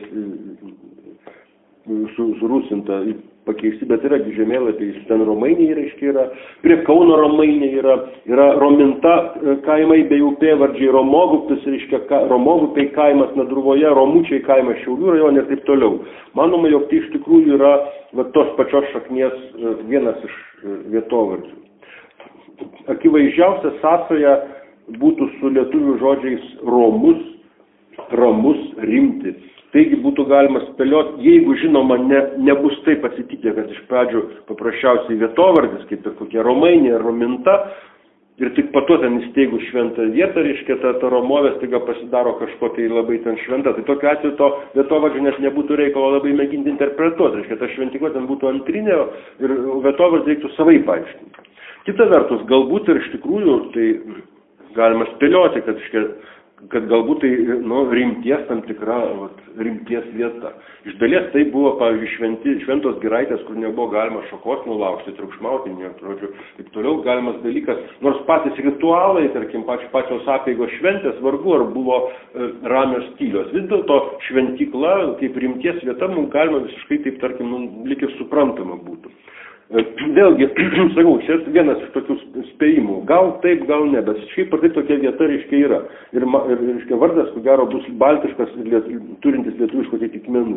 Speaker 1: su, surusinta, pakeisti, bet yra žemėlapiai, ten Romainiai reiškia yra, prie Kauno Romainiai yra, yra Rominta kaimai bei upėvardžiai, Romogupis, reiškia, Romogupiai kaimas Nadruvoje, Romučiai kaimas Šiaulių rajone ir taip toliau. Manoma, jog tai iš tikrųjų yra va, tos pačios šaknies vienas iš vietovardžių. Akivaizdžiausia sąsaja būtų su lietuvių žodžiais romus, ramus, rimti. Taigi būtų galima spėlioti, jeigu žinoma ne, nebus taip atsitikę, kad iš pradžių paprasčiausiai vietovardis, kaip ir kokie Romainė, Rominta, ir tik po to ten įsteigus šventą vietą, reiškia, ta, ta Romovė staiga pasidaro kažko tai labai ten šventa. Tai tokiu atveju to vietovardžio net nebūtų reikalo labai mėginti interpretuoti. Reiškia, ta šventikla ten būtų antrinė ir vietovardį reiktų savai paaiškinti. Kita vertus, galbūt ir iš tikrųjų tai galima spėlioti, kad, reiškia, kad galbūt tai nu, rimties tam tikra vat, rimties vieta. Iš dalies tai buvo, pavyzdžiui, šventi, šventos giraitės, kur nebuvo galima šakos nulaužti, triukšmauti, ne, žodžiu, taip toliau galimas dalykas. Nors patys ritualai, tarkim, pač, pačios apeigos šventės, vargu ar buvo e, ramios tylios. Vis dėlto šventikla, kaip rimties vieta, mums galima visiškai taip, tarkim, nu, lyg ir suprantama būtų. Vėlgi, sakau, čia vienas iš tokių spėjimų. Gal taip, gal ne, bet šiaip ar tai tokia vieta, reiškia, yra. Ir, ir reiškia, vardas, ko gero, bus baltiškas ir liet, turintis lietuviškų atitikmenų.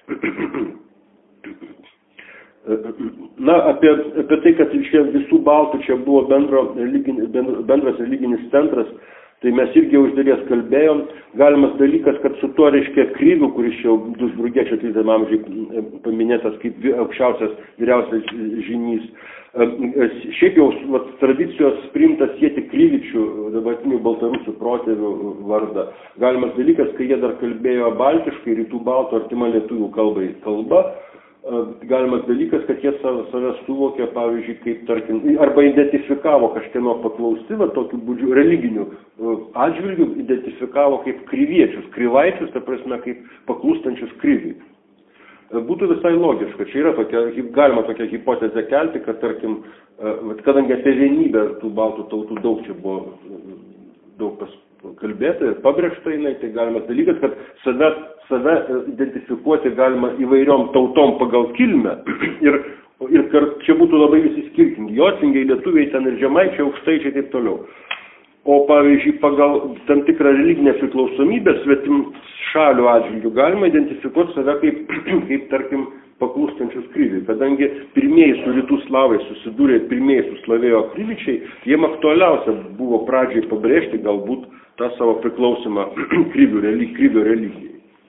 Speaker 1: Na, apie, apie tai, kad čia visų baltų čia buvo bendro, bendro, bendras religinis centras, tai mes irgi jau iš dalies kalbėjom. Galimas dalykas, kad su tuo, reiškia, Kryviu, kuris jau Dusburgiečio tryliktam amžiuje paminėtas kaip aukščiausias vyriausias žynys. Šiaip jau vat, tradicijos priimtas sieti Kryvičių, dabartinių baltarusių protėvių vardą. Galimas dalykas, kai jie dar kalbėjo baltiškai, rytų baltų, artima lietuvių kalbai kalba. Galimas dalykas, kad jie save, save suvokė, pavyzdžiui, kaip, tarkim, arba identifikavo kažkieno paklausti, va, tokiu būdžiu religiniu atžvilgiu, identifikavo kaip kryviečius, kryvaičius, ta prasme, kaip paklūstančius Kryviui. Būtų visai logiška, čia yra tokia, galima tokia hipotezė kelti, kad, tarkim, kadangi apie vienybę tų baltų tautų daug čia buvo daug pas kalbėta ir pabrėžta jinai, tai galimas dalykas, kad save, save identifikuoti galima įvairiom tautom pagal kilmę ir, ir čia būtų labai visi skirtingi, jocingiai, lietuviai, ten ir žemaičiai, aukštaičiai, taip toliau. O pavyzdžiui, pagal tam tikrą religinę priklausomybę svetim šalių atžvilgių galima identifikuoti save kaip, kaip tarkim, paklūstančius Kryviui, kadangi pirmieji su rytų slavai susidūrė, pirmieji suslavėjo Kryvičiai, jiem aktualiausia buvo pradžiai pabrėžti galbūt tą savo priklausimą Kryvio religijai.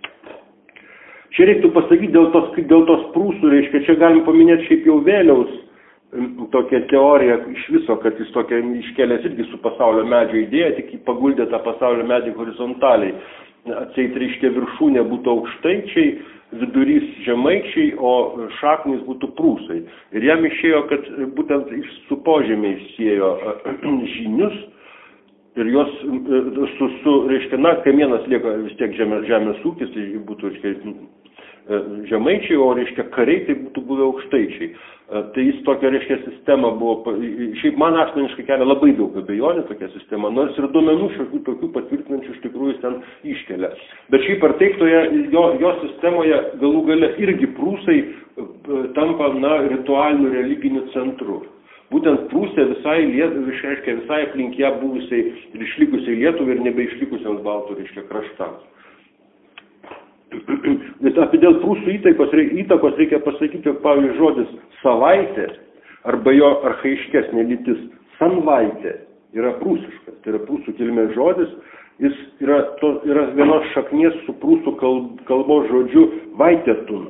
Speaker 1: Čia reiktų pasakyti dėl tos, dėl tos prūsų, reiškia, čia galim paminėti šiaip jau vėliaus tokią teoriją iš viso, kad jis tokia iškėlęs irgi su pasaulio medžio idėja, tik paguldė tą pasaulio medį horizontaliai. Atseit, reiškia, viršūnė būtų aukštaičiai, vidurys žemaičiai, o šaknys būtų prūsai. Ir jam išėjo, kad būtent su požemiais siejo žynius ir jos su, su reiškia, na, kamienas lieka vis tiek žemės, žemės ūkis, tai būtų, reiškia, žemaičiai, o, reiškia, kariai tai būtų buvę aukštaičiai. Tai jis tokia, reiškia, sistema buvo, šiaip man asmeniškai kelia labai daug abejonių tokia sistema, nors ir duomenų šiokių tokių patvirtinančių iš tikrųjų ten iškelia. Bet šiaip ar taip toje jo, jo sistemoje galų gale irgi prūsai tampa, na, ritualiniu religiniu centru. Būtent Prūsija visai, reiškia, visai aplink ją buvusiai ir išlikusiai Lietuvai ir nebeišlikusiams baltų, reiškia, kraštams. Bet apie dėl prūsų įtakos, įtakos reikia pasakyti, jog, pavyzdžiui, žodis savaitė arba jo archaiškesnė lytis sanvaitė yra prūsiškas, tai yra prūsų kilmės žodis, jis yra, to, yra vienos šaknies su prūsų kalb, kalbos žodžiu vaitėtun.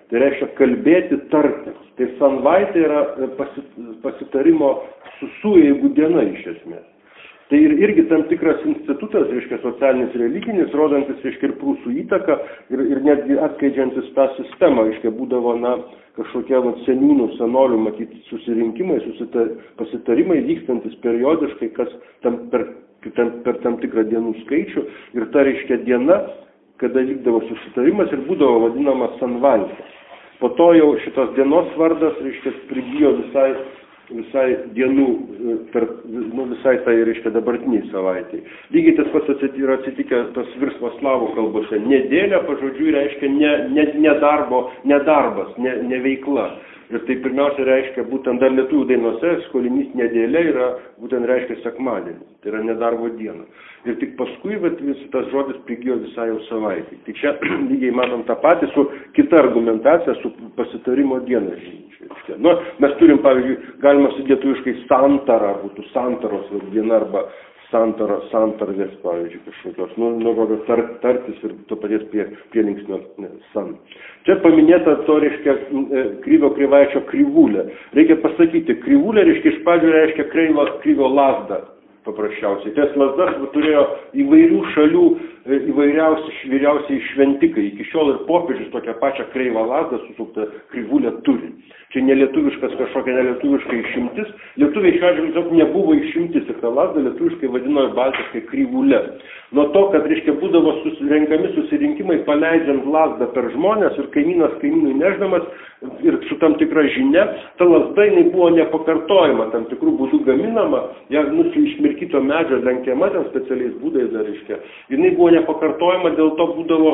Speaker 1: Tai reiškia kalbėti, tarti. Tai sanvaitė yra pasitarimo su sueigų diena iš esmės. Tai ir, irgi tam tikras institutas, reiškia socialinis religinis, rodantis, reiškia, ir prūsų įtaką ir, ir netgi atskleidžiantis tą sistemą, reiškia, būdavo, na, kažkokie va, seniūnų, senolių, matyti, susirinkimai, susita, pasitarimai vykstantis periodiškai, kas tam per, tam, per tam tikrą dienų skaičių ir ta, reiškia, diena, kada vykdavo susitarimas ir būdavo vadinama sanvaitė. Po to jau šitos dienos vardas, reiškia, prigijo visai visai dienų, per, nu, visai tai, reiškia, dabartiniai savaitai. Lygiai tas pats yra atsitikę tas virsmas slavų kalbose. Nedėlė, pažodžiui, reiškia ne, ne, ne darbo, ne darbas, ne, ne veikla. Ir tai pirmiausia reiškia, būtent dar lietuvių dainose, skolinys nedėlė yra, būtent reiškia sekmadienį. Tai yra nedarbo diena. Ir tik paskui, bet vis tas žodis prigijo visai jau savaitį. Tai čia lygiai matom tą patį su kita argumentacija, su pasitarimo diena. Nu, mes turim, pavyzdžiui, galima su lietuviškai santara, būtų santaros diena arba santara, santarvės, pavyzdžiui, kažkokios, nu, nu, tar, tartis ir to paties prie, prielinksnio san. Čia paminėta to, reiškia, kryvo krivaičio krivulė. Reikia pasakyti, krivulė, reiškia, iš pradžių reiškia kreivo, kryvo lazdą. Paprasčiausiai. Tas lazdas turėjo įvairių šalių, įvairiausi, vyriausiai šventikai. Iki šiol ir popiežius tokią pačią kreivą lazdą susuktą krivulę turi. Čia nelietuviškas kažkokia nelietuviška išimtis. Lietuviai šiuo atžvilgiu nebuvo išimtis ir tą lazdą lietuviškai vadino baltiškai krivulė. Nuo to, kad, reiškia, būdavo susirenkami susirinkimai paleidžiant lazdą per žmonės ir kaimynas kaimynui neždamas ir su tam tikra žinia, ta lazda jinai buvo nepakartojama, tam tikrų būdų gaminama, ją nusi išmirkyto medžio lenkiama ten specialiais būdais, dar, reiškia. Jinai buvo nepakartojama, dėl to būdavo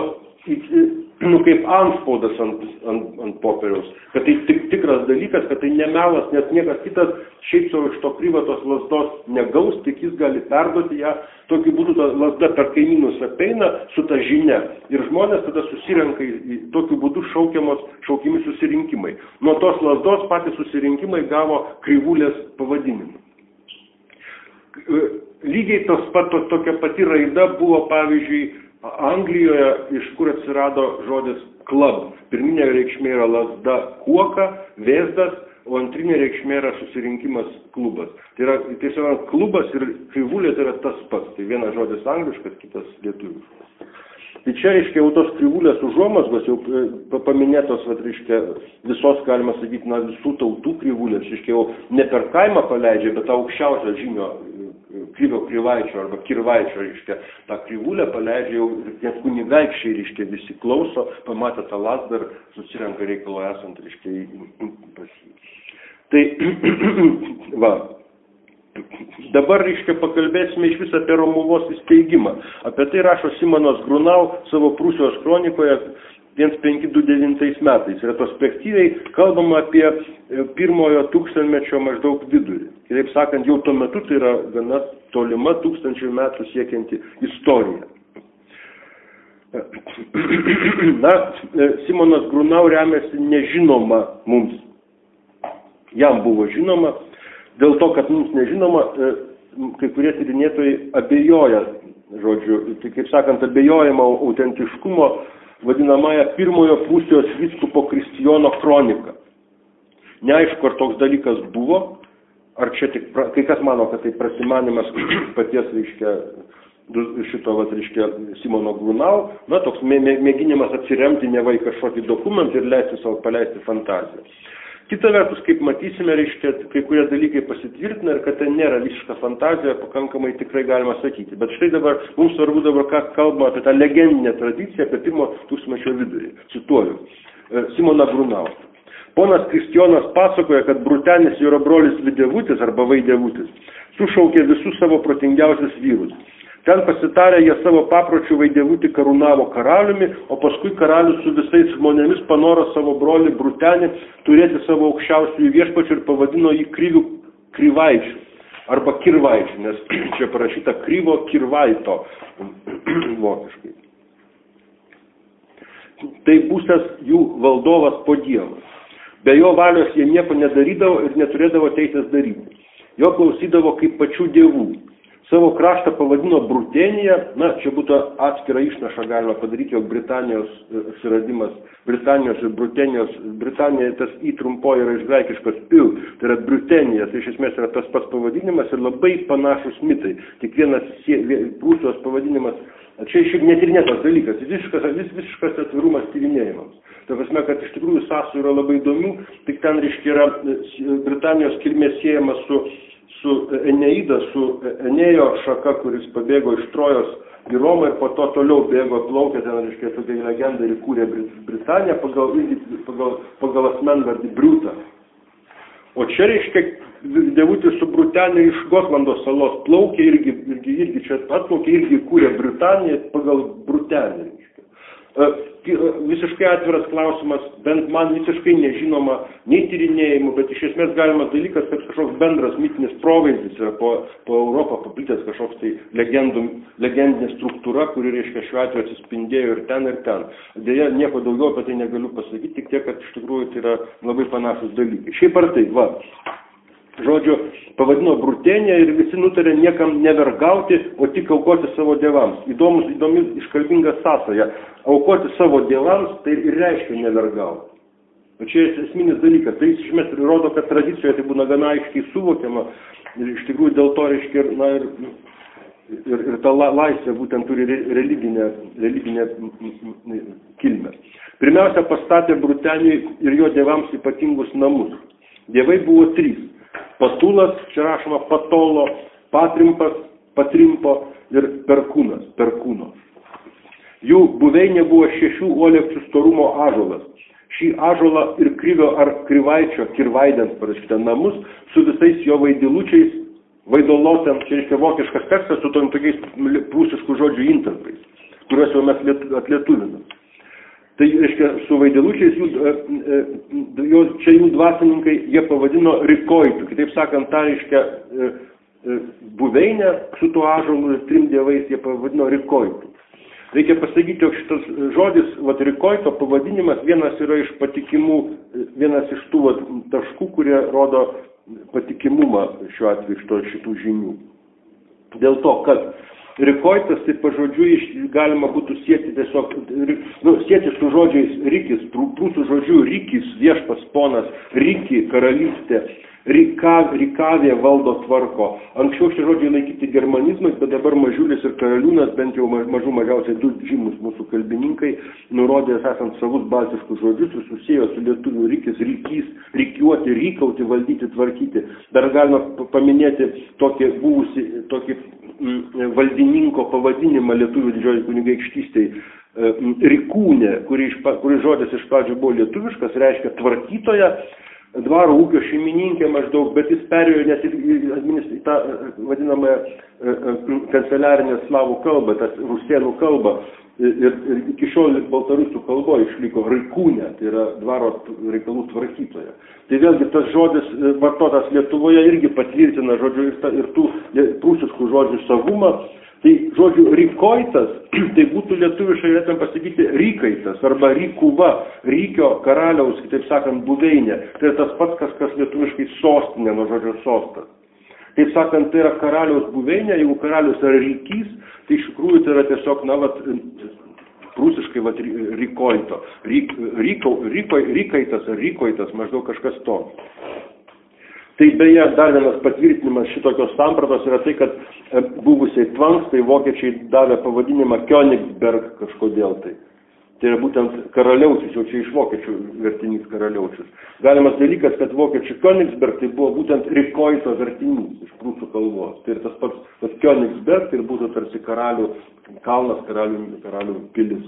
Speaker 1: nu, kaip antspaudas ant, ant, ant popieriaus, kad tai tik, tikras dalykas, kad tai nemelas, nes niekas kitas šiaip savo iš to kryvo tos lazdos negaus, tik jis gali perduoti ją, tokiu būdu ta lazda per kaimynus apeina su ta žinia ir žmonės tada susirenka į tokiu būdu šaukiamos, šaukiami susirinkimai. Nuo tos lazdos patys susirinkimai gavo krivulės pavadinimą. Lygiai tos pat, to, tokia pati raida buvo, pavyzdžiui, Anglijoje, iš kur atsirado žodis club. Pirminė reikšmė yra lazda kuoka, vėzdas, o antrinė reikšmė yra susirinkimas klubas. Tai yra tiesiog klubas ir krivulė tai yra tas pats. Tai vienas žodis angliškas, kitas lietuviškas. Tai čia, reiškia, jau tos krivulės užuomazgos, jau paminėtos, vat, reiškia, visos, galima sakyti, na, visų tautų krivulės, reiškia, jau ne per kaimą paleidžia, bet aukščiausio žymio kryvo krivaičio arba kirvaičio, reiškia, tą krivulę paleidžia jau net kunigaikščiai, reiškia, visi klauso, pamatė tą lazdą ir susirenka reikalo esant, reiškia, pas jį. Tai, va, dabar, reiškia, pakalbėsime iš vis apie Romuvos įsteigimą. Apie tai rašo Simonas Grunau savo Prūsijos kronikoje tūkstantis penki šimtai dvidešim devintais metais. Retrospektyviai kalbama apie pirmojo tūkstantmečio maždaug vidurį. Kitaip sakant, jau tuo metu tai yra gana tolima tūkstančių metų siekianti istorija. Na, Simonas Grunau remiasi nežinoma mums. Jam buvo žinoma, dėl to, kad mums nežinoma, kai kurie tyrinėtojai abejoja, žodžiu, tai kaip sakant, abejojama autentiškumo vadinamąją pirmojo Prūsijos vyskupo Kristijono kroniką. Neaišku, ar toks dalykas buvo, ar čia tik, kai kas mano, kad tai prasimanimas paties, reiškia, šito, vat, reiškia, Simono Grunau, na, toks mėginimas atsiremti neva į kažkokį dokumentą ir leisti savo paleisti fantaziją. Kita vertus, kaip matysime, reiškia, kai kurie dalykai pasitvirtina ir kad ten nėra visiška fantazija, pakankamai tikrai galima sakyti. Bet štai dabar, mums svarbu dabar, ką kalbama apie tą legendinę tradiciją, apie pirmo tūkstantmečio vidurį. Cituoju, Simoną Grunau. Ponas Kristijonas pasakoja, kad Brutenis jo brolis Videvutis arba Vaidevutis sušaukė visus savo protingiausius vyrus. Ten pasitarę jie savo papročių Vaidevutį karūnavo karaliumi, o paskui karalius su visais žmonėmis panoro savo brolį Brutenį turėti savo aukščiausiųjų viešpačių ir pavadino jį Kryvių Krivaičių arba Kirvaičių, nes čia parašyta Kryvo Kirvaito vokiškai. Tai būsęs jų valdovas po Dievo. Be jo valios jie nieko nedarydavo ir neturėdavo teisės daryti. Jo klausydavo kaip pačių dievų. Savo kraštą pavadino Brutėnija, na, čia būtų atskirą išnašą galima padaryti, jog Britanijos atsiradimas, Britanijos ir Brutėnijos, Britanija tas į trumpo yra iš graikiškos pil, tai yra Brutėnija, tai iš esmės yra tas pats pavadinimas ir labai panašus mitai. Kiekvienas Prūsijos pavadinimas, čia šiaip netyrinėtas dalykas, visiškas, vis, visiškas atvirumas tyrinėjimams. Tai prasme, kad iš tikrųjų sąsajų yra labai įdomių, tik ten, reiškia, yra Britanijos kilmė siejama su, su Eneida, su Enėjo šaka, kuris pabėgo iš Trojos į Romą ir po to toliau bėgo plaukė, ten, reiškia, tokia legenda ir įkūrė Britaniją pagal, pagal, pagal asmenvardį Briutą. O čia, reiškia, dievutis su Brutenė iš Gotlando salos plaukė, irgi, irgi, irgi čia atplaukė, irgi įkūrė Britaniją pagal Brutenę. Visiškai atviras klausimas, bent man visiškai nežinoma, nei tyrinėjimų, bet iš esmės galimas dalykas, kad kažkoks bendras mitinis provaizdis yra po, po Europą paplitęs kažkoks tai legendų, legendinė struktūra, kuri, reiškia, šiuo atveju atsispindėjo ir ten, ir ten. Deja, nieko daugiau apie tai negaliu pasakyti, tik tiek, kad iš tikrųjų tai yra labai panašus dalykai. Šiaip ar taip, va. Žodžiu, pavadino Brutėnija ir visi nutarė niekam nevergauti, o tik aukoti savo dievams. Įdomus, įdomi iškalbinga sąsaja. Aukoti savo dievams tai ir reiškia nevergauti. O čia esminis dalykas. Tai iš esmės rodo, kad tradicijoje tai būna gana aiškiai suvokiama. Ir iš tikrųjų dėl to reiškia, na, ir, ir, ir ta laisvė būtent turi religinę, religinę kilmę. Pirmiausia, pastatė Brutenijai ir jo dievams ypatingus namus. Dievai buvo trys. Patulas, čia rašoma Patolo, Patrimpas, Patrimpo ir Perkūnas, Perkūno. Jų buveinė buvo šešių uolekčių storumo ąžuolas. Šį ąžuolą ir Krivio ar Krivaičio, Kirvaidens parašyta namus su visais jo vaidilučiais, vaidolotem, čia reiškia vokiškas tekstas su tom tokiais prūsiškų žodžių intarpais, kuriuos jau mes atlietuvinam. Tai, reiškia, su vaidilučiais, jų, čia jų dvasininkai, jie pavadino Rikoitų. Kitaip sakant, tą, reiškia, buveinę su tuo ąžuolu ir trim dievais jie pavadino Rikoitų. Reikia pasakyti, jog šitas žodis, vat, Rikoito pavadinimas, vienas yra iš patikimų, vienas iš tų vat, taškų, kurie rodo patikimumą šiuo atveju šitų žinių. Dėl to, kad Rikoitas, tai pažodžiui galima būtų sieti tiesiog, nu, sieti su žodžiais rikis, prūsų žodžių rikis, viešpas ponas, riki, karalystė, rika, rikavė valdo tvarko. Anksčiau šie žodžiai laikyti germanizmais, bet dabar Mažiulis ir Karaliūnas, bent jau mažų mažiausiai du žymus mūsų kalbininkai, nurodė esant savus baltiškus žodžius ir susėjo su lietuvių rikis, rikys, rikiuoti, rykauti, valdyti, tvarkyti. Dar galima paminėti tokį buvusį, tokį valdininko pavadinimą lietuvių didžioji kunigaikštystėje Rikūnė, kuri, kuri žodis iš pradžių buvo lietuviškas, reiškia tvarkytoja, dvaro ūkio šeimininkė maždaug, bet jis perėjo net į tą vadinamąją kanceliarinę slavų kalbą, tas rusėnų kalbą. Ir, ir iki šiol baltarusių kalboje išliko Rikūnė, tai yra dvaro reikalų tvarkytoja. Tai vėlgi tas žodis vartotas Lietuvoje irgi patvirtina žodžiu ir, ta, ir tų prūsiškų žodžių savumą. Tai žodžiu Rikoitas, tai būtų lietuviškai galėtum pasakyti Rykaitas arba Rykuva, Rykio karaliaus, kitaip sakant, buveinė. Tai tas pats, kas, kas lietuviškai sostinė, nuo žodžio sostas. Taip sakant, tai yra karaliaus buveinė, jeigu karalius yra Rykys, tai iš tikrųjų tai yra tiesiog, na, vat, prūsiškai, vat, Rykoito. Ryk, ryko, ryko, rykaitas ar Rykoitas, maždaug kažkas to. Tai beje, dar vienas patvirtinimas šitokios sampratos yra tai, kad buvusiai tvangstai vokiečiai davė pavadinimą Königsberg kažkodėl tai. Tai yra būtent karaliaučius, jau čia iš vokiečių vertinys karaliaučius. Galimas dalykas, kad vokiečių Königsberg tai buvo būtent Rikoito vertinys iš prūsų kalbos. Tai ir tas pats, kad Königsberg tai būtų tarsi karalių kalnas, karalių, karalių pilis.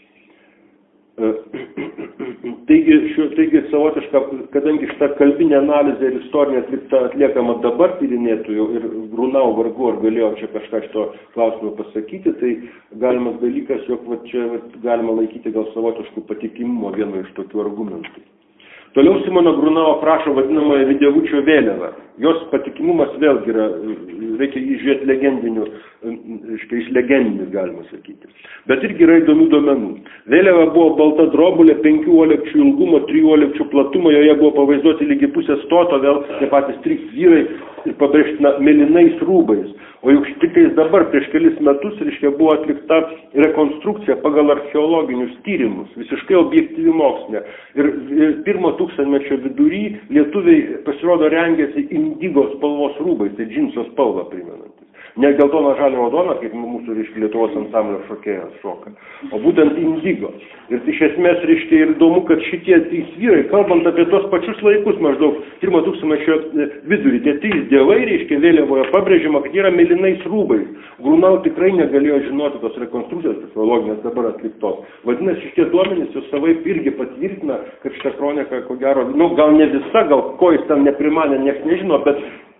Speaker 1: Taigi, šiuo, taigi savotiška, kadangi šitą kalbinę analizę ir istorinę atlikta atliekama dabar tyrinėtojų ir Grunau vargu ar galėjo čia kažką šito klausimo pasakyti, tai galimas dalykas, jog va, čia va, galima laikyti gal savotiškų patikimumo vieno iš tokių argumentų. Toliau Simono Grunau aprašo vadinamąją Vidievučio vėliavą. Jos patikimumas vėlgi yra, reikia jį žiūrėti legendinių, reiškia, iš legendinis galima sakyti. Bet irgi yra įdomių duomenų. Vėliava buvo balta drobulė, penkių uolekčių ilgumo, trijų uolekčių platumo, joje buvo pavaizduoti lygi pusės stoto, vėl tie patys trys vyrai, ir pabrėžtina mėlynais rūbais. O juk tiktais dabar prieš kelis metus, reiškia, buvo atlikta rekonstrukcija pagal archeologinius tyrimus, visiškai objektyvi mokslinė. Ir pirmo tūkstantmečio vidury lietuviai pasirodo rengėsi indigo spalvos rūbais, tai džinso spalvą primenantis. Ne geltona žalia raudona, kaip mūsų, reiškia, Lietuvos ansamblio šokėjas šoka, o būtent indigo. Ir iš esmės, reiškia, ir įdomu, kad šitie trys vyrai, kalbant apie tos pačius laikus, maždaug pirmo tūkstantmečio vidurį, tie trys dievai, reiškia, vėliavoje pabrėžiama, kad yra mėlynais rūbais. Grunau tikrai negalėjo žinoti tos rekonstrukcijos archeologinės dabar atliktos. Vadinasi, šitie duomenys jau savaip irgi patvirtina, kad šitą kroniką, ko gero, nu, gal ne visa, gal ko jis ten neprimanė, nieks nežino, bet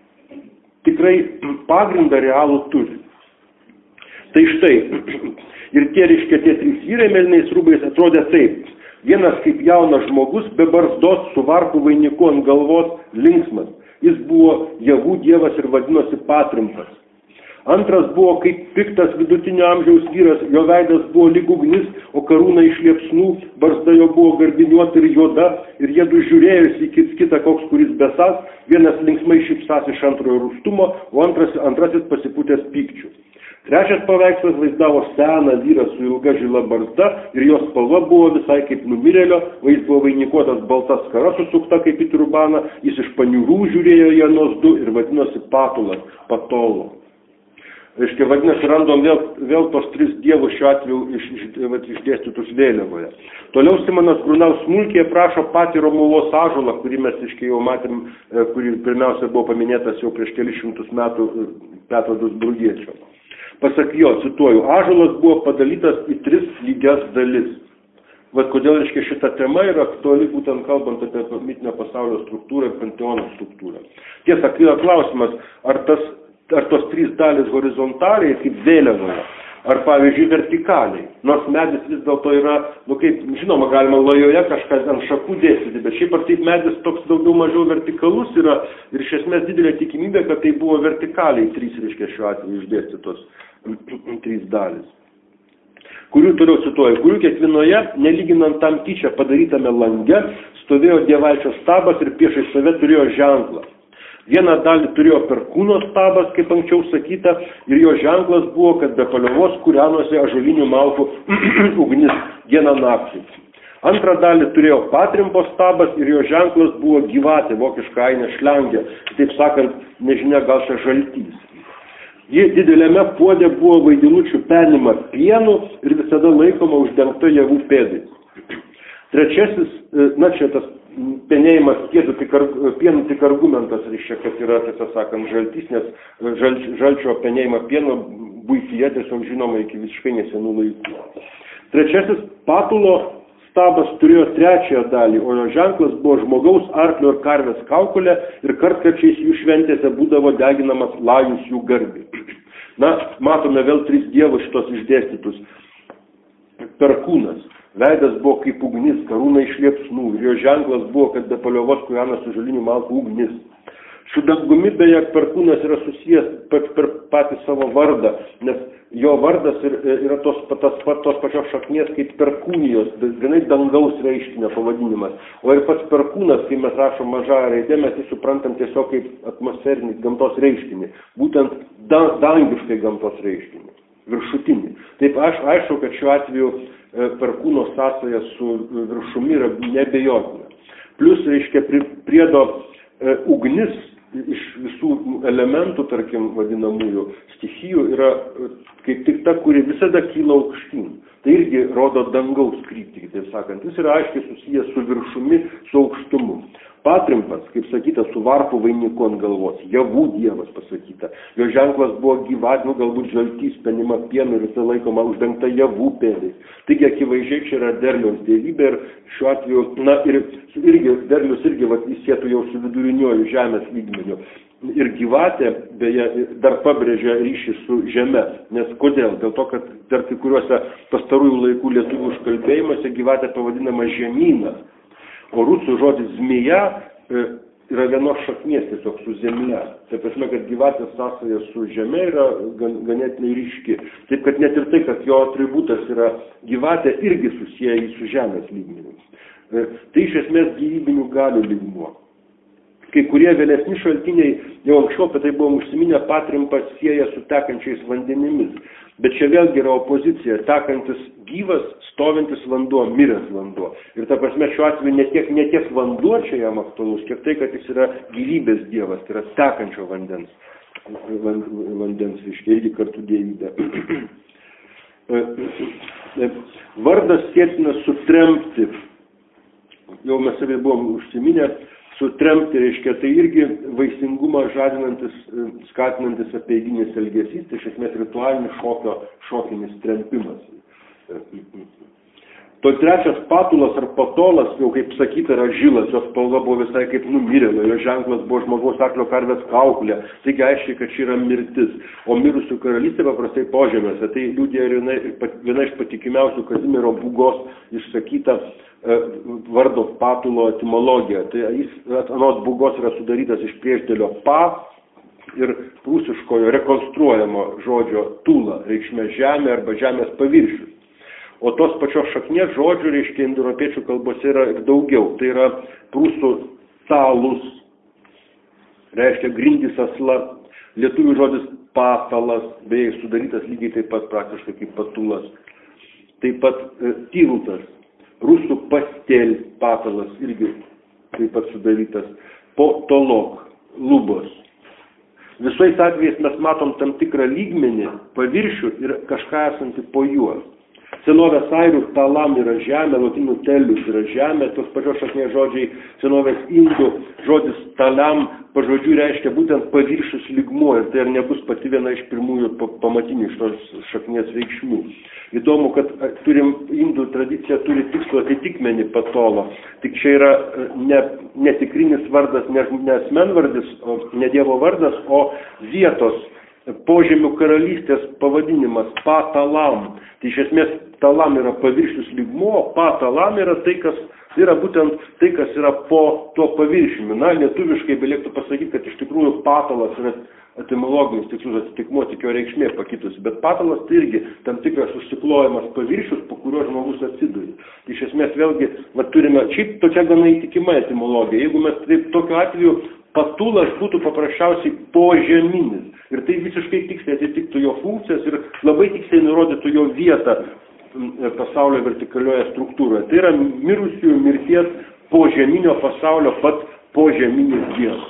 Speaker 1: tikrai pagrindą realų turi. Tai štai, ir tie, reiškia, tie trys vyrai mėlynais rūbais atrodė taip. Vienas kaip jaunas žmogus, be barzdos, su varpų vainiku ant galvos, linksmas. Jis buvo javų dievas ir vadinosi Patrimpas. Antras buvo kaip piktas vidutinio amžiaus vyras, jo veidas buvo lyg ugnis, o karūna iš liepsnų, barzda jo buvo garbiniuota ir juoda, ir jie du žiūrėjosi į kitą koks, kuris besas, vienas linksmai šypsas iš antrojo rūstumo, o antras, antrasis pasipūtęs pykčių. Trečias paveikslas vaizdavo seną vyrą su ilga žila barzda ir jos spalva buvo visai kaip numirėlio, o jis buvo vainikuotas balta skara susukta kaip į turbaną, jis iš paniurų žiūrėjo į anos du ir vadinosi Patulas, Patolo. Reiškia, vadinasi, random vėl, vėl tos tris dievus šiuo atveju iš, iš, vat, išdėstytus vėliavoje. Toliau Simonas Grunau smulkiai aprašo patį Romuvos ąžuolą, kurį mes, reiškia, jau matėm, kurį pirmiausia buvo paminėtas jau prieš kelis šimtus metų Petro Dusburgiečio. Pasak jo, cituoju, ąžuolas buvo padalytas į tris lygias dalis. Vat kodėl, reiškia, šita tema yra aktuali, būtent kalbant apie mitinio pasaulio struktūrą ir panteono struktūrą. Tiesa, kyla klausimas, ar tas ar tos trys dalis horizontaliai, kaip vėliavoje, ar, pavyzdžiui, vertikaliai. Nors medis vis dėlto yra, nu kaip, žinoma, galima lojoje kažką ant šakų dėstyti, bet šiaip ar taip medis toks daugiau mažiau vertikalus yra ir iš esmės didelė tikimybė, kad tai buvo vertikaliai trys, reiškia, šiuo atveju išdėstytos trys dalis. Kurių toliau cituoju, kurių kiekvienoje, nelyginant tam tyčia padarytame lange, stovėjo dievaičio stabas ir priešais save turėjo ženklą. Vieną dalį turėjo perkūno stabas, kaip anksčiau sakyta, ir jo ženklas buvo, kad be paliovos kūrenosi ąžuolinių malkų ugnis dieną naktį. Antrą dalį turėjo Patrimpo stabas ir jo ženklas buvo gyvatė, vokiška ainė šlengė, taip sakant, nežinia, gal čia žaltys. Ji dideliame puode buvo vaidilučių penima pienu ir visada laikoma uždengta javų pėdais. Trečiasis, na čia tas penėjimas pienų tik, pienų tik argumentas, reiškia, kad yra, tiesą sakant, žaltys, nes žal, žalčio penėjimą pieno buityje tiesiog žinoma iki visiškai nesenų laikų. Trečiasis, Patulo stabas turėjo trečiąją dalį, o jo ženklas buvo žmogaus, arklio ir karvės kaukolė ir kartkarčiais jų šventėse būdavo deginamas lajus jų garbei. Na, matome vėl tris dievus šitos išdėstytus. Perkūnas. Veidas buvo kaip ugnis, karūna iš liepsnų ir jo ženklas buvo, kad be paliovos kūrenas ąžuolinių malkų ugnis. Su dangumi beje Perkūnas yra susijęs per, per patį savo vardą, nes jo vardas yra tos, tos, tos pačios šaknies kaip Perkūnijos, ganai dangaus reiškinio pavadinimas. O ir pats Perkūnas, kai mes rašom mažąją raidę, mes jį suprantam tiesiog kaip atmosferinį gamtos reiškinį, būtent da, dangiškai gamtos reiškinį, viršutinį. Taip aš aišku, kad šiuo atveju Perkūno sąsaja su viršumi yra nebejotina. Plus, reiškia, priedo e, ugnis iš visų elementų, tarkim, vadinamųjų stichijų, yra kaip tik ta, kuri visada kyla aukštyn. Tai irgi rodo dangaus kryptį, taip sakant. Jis yra aiškiai susijęs su viršumi, su aukštumu. Patrimpas, kaip sakyta, su varpų vainiku ant galvos, javų dievas pasakyta. Jo ženklas buvo gyvat, nu galbūt žaltys, penima pienu ir visą laikoma uždengta javų pėdais. Taigi akivaizdžiai čia yra derliaus dievybė ir šiuo atveju, na ir irgi, derlius irgi vat, įsėtų jau su viduriniuoju žemės lygmeniu. Ir gyvatė, beje, dar pabrėžia ryšį su žeme. Nes kodėl? Dėl to, kad dar kai kuriuose pastarųjų laikų lietuvių užkalbėjimuose gyvatė pavadinama žemynas. O rusų žodis zmija e, yra vienos šaknies tiesiog su zemle. Tai prasme, kad gyvatės sąsaja su žeme yra gan, ganėtinai ryški. Taip, kad net ir tai, kad jo atributas yra gyvatė, irgi susiję jį su žemės lygmenimis. E, tai iš esmės gyvybinių galių lygmuo. Kai kurie vėlesni šaltiniai Jau anksčiau apie tai buvom užsiminę, patrimpas sieja su tekančiais vandenimis. Bet čia vėlgi yra opozicija, tekantis gyvas, stovintis vanduo, miręs vanduo. Ir ta prasme šiuo atveju ne tiek, ne tiek vanduo čia jam aktualus, kiek tai, kad jis yra gyvybės dievas, tai yra tekančio vandens. Vandens, reiškia, irgi kartu dievybė. Vardas sėtinas sutremti. Jau mes savai buvom užsiminę, sutremti, reiškia, tai irgi vaisingumą žadinantis, skatinantis apeiginis elgesys, tai iš esmės ritualinis šokio, šokinis trempimas. To trečias patulas ar patolas, jau kaip sakyta, yra žilas, jos spalva buvo visai kaip numirėlio, jo ženklas buvo žmogaus arklio karvės kauklė, taigi aiškiai, kad čia yra mirtis. O mirusių karalystė paprastai požemėse, tai liudija viena, viena iš patikimiausių Kazimiero Būgos išsakyta vardo patulo etimologija. Tai jis, anot Būgos, yra sudarytas iš priešdėlio pa ir prūsiškojo rekonstruojamo žodžio tula, reikšmė žemė arba žemės paviršius. O tos pačios šaknies žodžių, reiškia, indoeuropiečių kalbose yra ir daugiau. Tai yra prūsų talus, reiškia grindys asla, lietuvių žodis patalas, beje, sudarytas lygiai taip pat praktiškai kaip patulas. Taip pat e, tiltas. Rusų pastel patalas irgi taip pat sudarytas, potolog, lubos. Visais atvejais mes matom tam tikrą lygmenį, paviršių ir kažką esantį po juo. Senovės airių talam yra žemė, lotynų telius yra žemė, tos pačios šaknies žodžiai senovės indų žodis talam pažodžių reiškia būtent paviršius lygmuo ir tai ar nebus pati viena iš pirmųjų pamatinių iš tos šaknies reikšmių. Įdomu, kad turim, indų tradicija turi tikslo atitikmenį patolo, tik čia yra ne, ne tikrinis vardas, ne, ne asmenvardis, o ne dievo vardas, o vietos požemių karalystės pavadinimas patalam. Tai iš esmės talam yra paviršius lygmuo, patalam yra tai, kas yra būtent tai, kas yra po to paviršiumi. Na, lietuviškai belėktų pasakyti, kad iš tikrųjų patalas yra etimologinis tikslus atitikmuo, tik jo reikšmė pakitusi. Bet patalas tai irgi tam tikras užsiklojamas paviršius, po kurio žmogus atsiduria. Iš esmės vėlgi, va, turime, šiaip tokia gana įtikima etimologija. Jeigu mes taip tokiu atveju patulas būtų paprasčiausiai požeminis. Ir tai visiškai tiksliai atitiktų jo funkcijas ir labai tiksliai nurodytų jo vietą pasaulio vertikalioje struktūroje. Tai yra mirusiųjų mirties požeminio pasaulio pat požeminis dievas.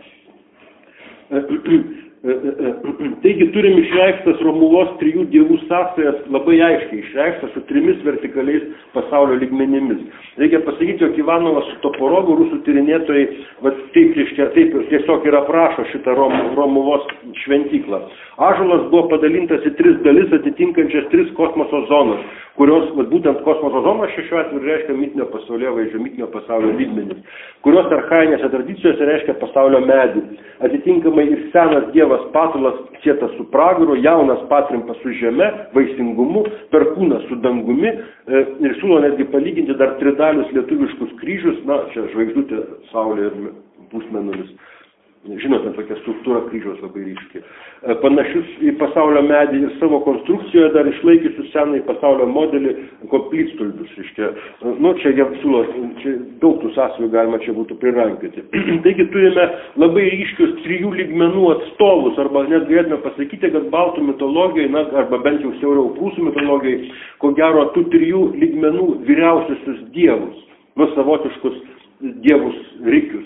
Speaker 1: Taigi turim išreikštas Romuvos trijų dievų sąsajas labai aiškiai išreikštas su trimis vertikaliais pasaulio lygmenimis. Reikia pasakyti, jog Ivanovas su Toporovu, rusų tyrinėtojai, va, taip, taip tiesiog ir aprašo šitą Rom, Romuvos šventyklą. Ąžuolas buvo padalintas į tris dalis atitinkančias tris kosmoso zonas, kurios, va, būtent kosmoso zonos šiuo atveju reiškia mitinio pasaulėvaizdžio, mitinio pasaulio lygmenis, kurios archainėse tradicijose reiškia pasaulio medį. Atitinkamai ir senas dievas patulas sietas su pragaru, jaunas patrimpas su žeme, vaisingumu, perkūnas su dangumi e, ir siūlo netgi palyginti dar tridalius lietuviškus kryžius, na, čia žvaigždutė, saulė ir pusmėnulis. Žinote, tokia struktūra kryžiaus labai ryški. Panašius į pasaulio medį ir savo konstrukcijoje dar išlaikysius senai pasaulio modelį koplytstulbius. Nu, čia jie siūlo, čia daug tų sąsajų galima čia būtų prirankioti. Taigi turime labai ryškius trijų lygmenų atstovus, arba net galėtume pasakyti, kad baltų mitologijai, na, arba bent jau siauriau prūsų mitologijai, ko gero tų trijų lygmenų vyriausiusius dievus, nu, savotiškus dievus rikius.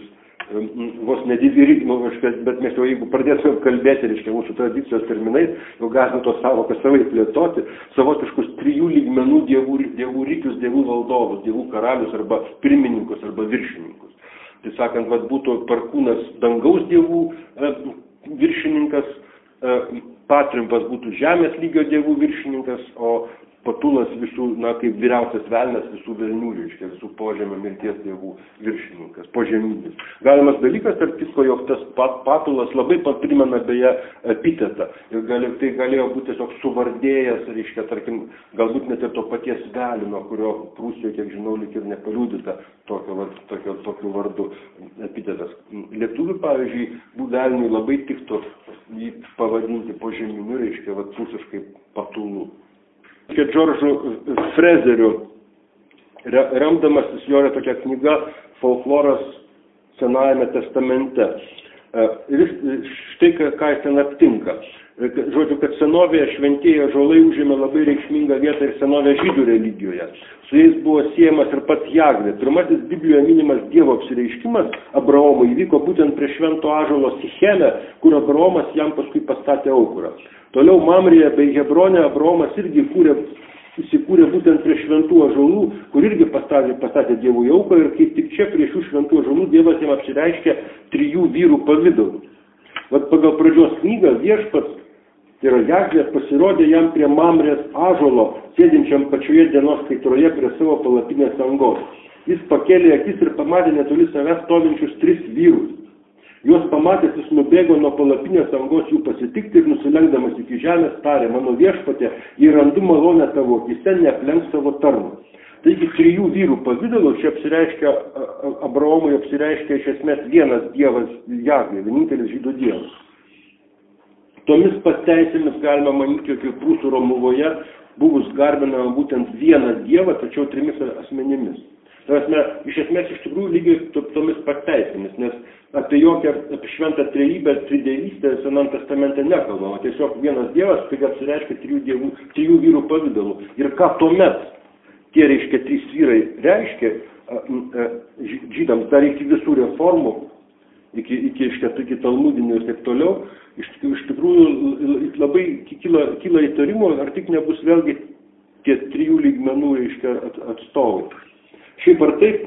Speaker 1: Vos nedidį, nu, bet mes jau jeigu pradėtume kalbėti, reiškia, mūsų tradicijos terminais, jau galime tos savokas savai plėtoti, savotiškus trijų lygmenų dievų, dievų rykius, dievų valdovus, dievų karalius arba pirmininkus arba viršininkus. Tai sakant, vat, būtų perkūnas dangaus dievų e, viršininkas, e, patrimpas būtų žemės lygio dievų viršininkas, o patulas visų, na, kaip vyriausias velnas visų velnių, reiškia, visų požemio mirties dievų viršininkas, požeminis. Galimas dalykas, tarp kitko, jog tas patulas labai primena beje epitetą. Ir gali, tai galėjo būti tiesiog suvardėjęs, reiškia, tarkim, galbūt net ir to paties velino, kurio Prūsijoje, kiek žinau, lyg ir nepaliudyta tokio, tokio, tokiu vardu epitetas. Lietuvių, pavyzdžiui, velniui labai tiktų jį pavadinti požeminiu, reiškia, vat, prūsiškai patulų. Džordžu Frezeriu, remdamasis jo yra tokia knyga Folkloras Senajame testamente. Ir štai ką jis ten aptinka. Žodžiu, kad senovėje šventieji ąžuolai užėmė labai reikšmingą vietą ir senovėje žydų religijoje. Su jais buvo siejamas ir pats Jahvė. Pirmasis Biblijoje minimas Dievo apsireiškimas Abraomui įvyko būtent prie švento ąžuolo Sicheme, kur Abraomas jam paskui pastatė aukurą. Toliau Mamrėje bei Hebrone Abraomas irgi įkūrė, įsikūrė būtent prie šventų ąžuolų, kur irgi pastatė, pastatė Dievui auką ir kaip tik čia prie šių šventų ąžuolų Dievas jam apsireiškė trijų vyrų pavidalų. Vat pagal pradžios knygą viešpats, tai yra Jahvė, pasirodė jam prie Mamrės ąžuolo, sėdinčiam pačioje dienos kaitroje prie savo palapinės angos. Jis pakėlė akis ir pamatė netoli savęs stovinčius tris vyrus. Juos pamatęs jis nubėgo nuo palapinės angos jų pasitikti ir nusilenkdamas iki žemės tarė: mano viešpatie, jei randu malonę tavo akyse, neaplenk savo tarno. Taigi trijų vyrų pavidalu čia apsireiškia, Abraomui apsireiškia iš esmės vienas Dievas Jahvė, vienintelis žydų Dievas. Tomis pateisėmis galima manyti, jog ir prūsų Romuvoje buvus garbinama būtent vienas Dievas, tačiau trimis asmenimis. Tarasme, iš esmės iš tikrųjų lygiai tomis pateisėmis, nes apie jokią apie šventą trejybę, tridėjystę Senam testamente nekalbama. Tiesiog vienas Dievas, tai apsireiškia trijų, dievų, trijų vyrų pavidalu. Ir ką tuomet tie, reiškia, trys vyrai reiškia žydams dar iki visų reformų, iki, iki, iki talmudinių ir taip toliau, iš, iš tikrųjų labai kyla, kyla įtarimo, ar tik nebus vėlgi tie trijų lygmenų, reiškia, atstovai. Šiaip ar taip,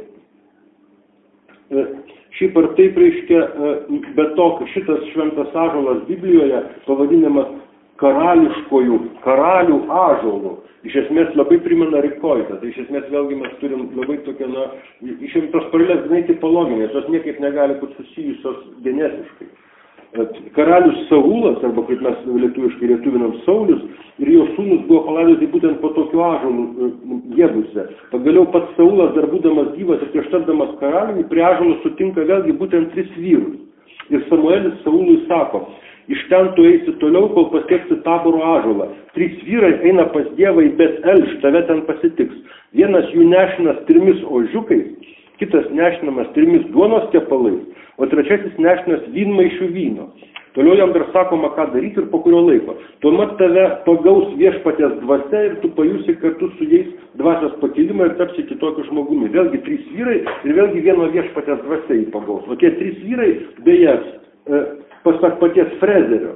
Speaker 1: šiaip ar taip, reiškia, be to, šitas šventas ąžuolas Biblijoje pavadinamas karališkojų, karalių ąžuolų. Iš esmės labai primena rikoitą. Tai iš esmės vėlgi mes turim labai tokią, na, išimtos paralelės gana tipologinės, jos niekaip negali būti susijusios genetiškai. Karalius Saulas, arba kaip mes lietuviškai lietuvinam Saulius, ir jo sūnus buvo palaidoti būtent po tokiu ąžuolu Jebuse. Pagaliau pats Saulas, dar būdamas gyvas ir prieš tapdamas karaliumi, prie ąžuolo sutinka vėlgi būtent tris vyrus. Ir Samuelis Saului sako: iš ten tu eisi toliau, kol pasieksi Taboro ąžuolą. Trys vyrai eina pas Dievą į Bet Elš, tave ten pasitiks. Vienas jų nešinas trimis ožiukais, kitas nešinamas trimis duonos kepalais, o trečiasis nešinas vynmaišių vyno. Toliau jam dar sakoma, ką daryti ir po kurio laiko. Tuomet tave pagaus viešpaties dvasia ir tu pajusi kartu su jais dvasios pakilimą ir tapsi kitokiu žmogumi. Vėlgi trys vyrai ir vėlgi vieno viešpaties dvasia jį pagaus. O tie trys vyrai, beje, pasak paties Frezerio,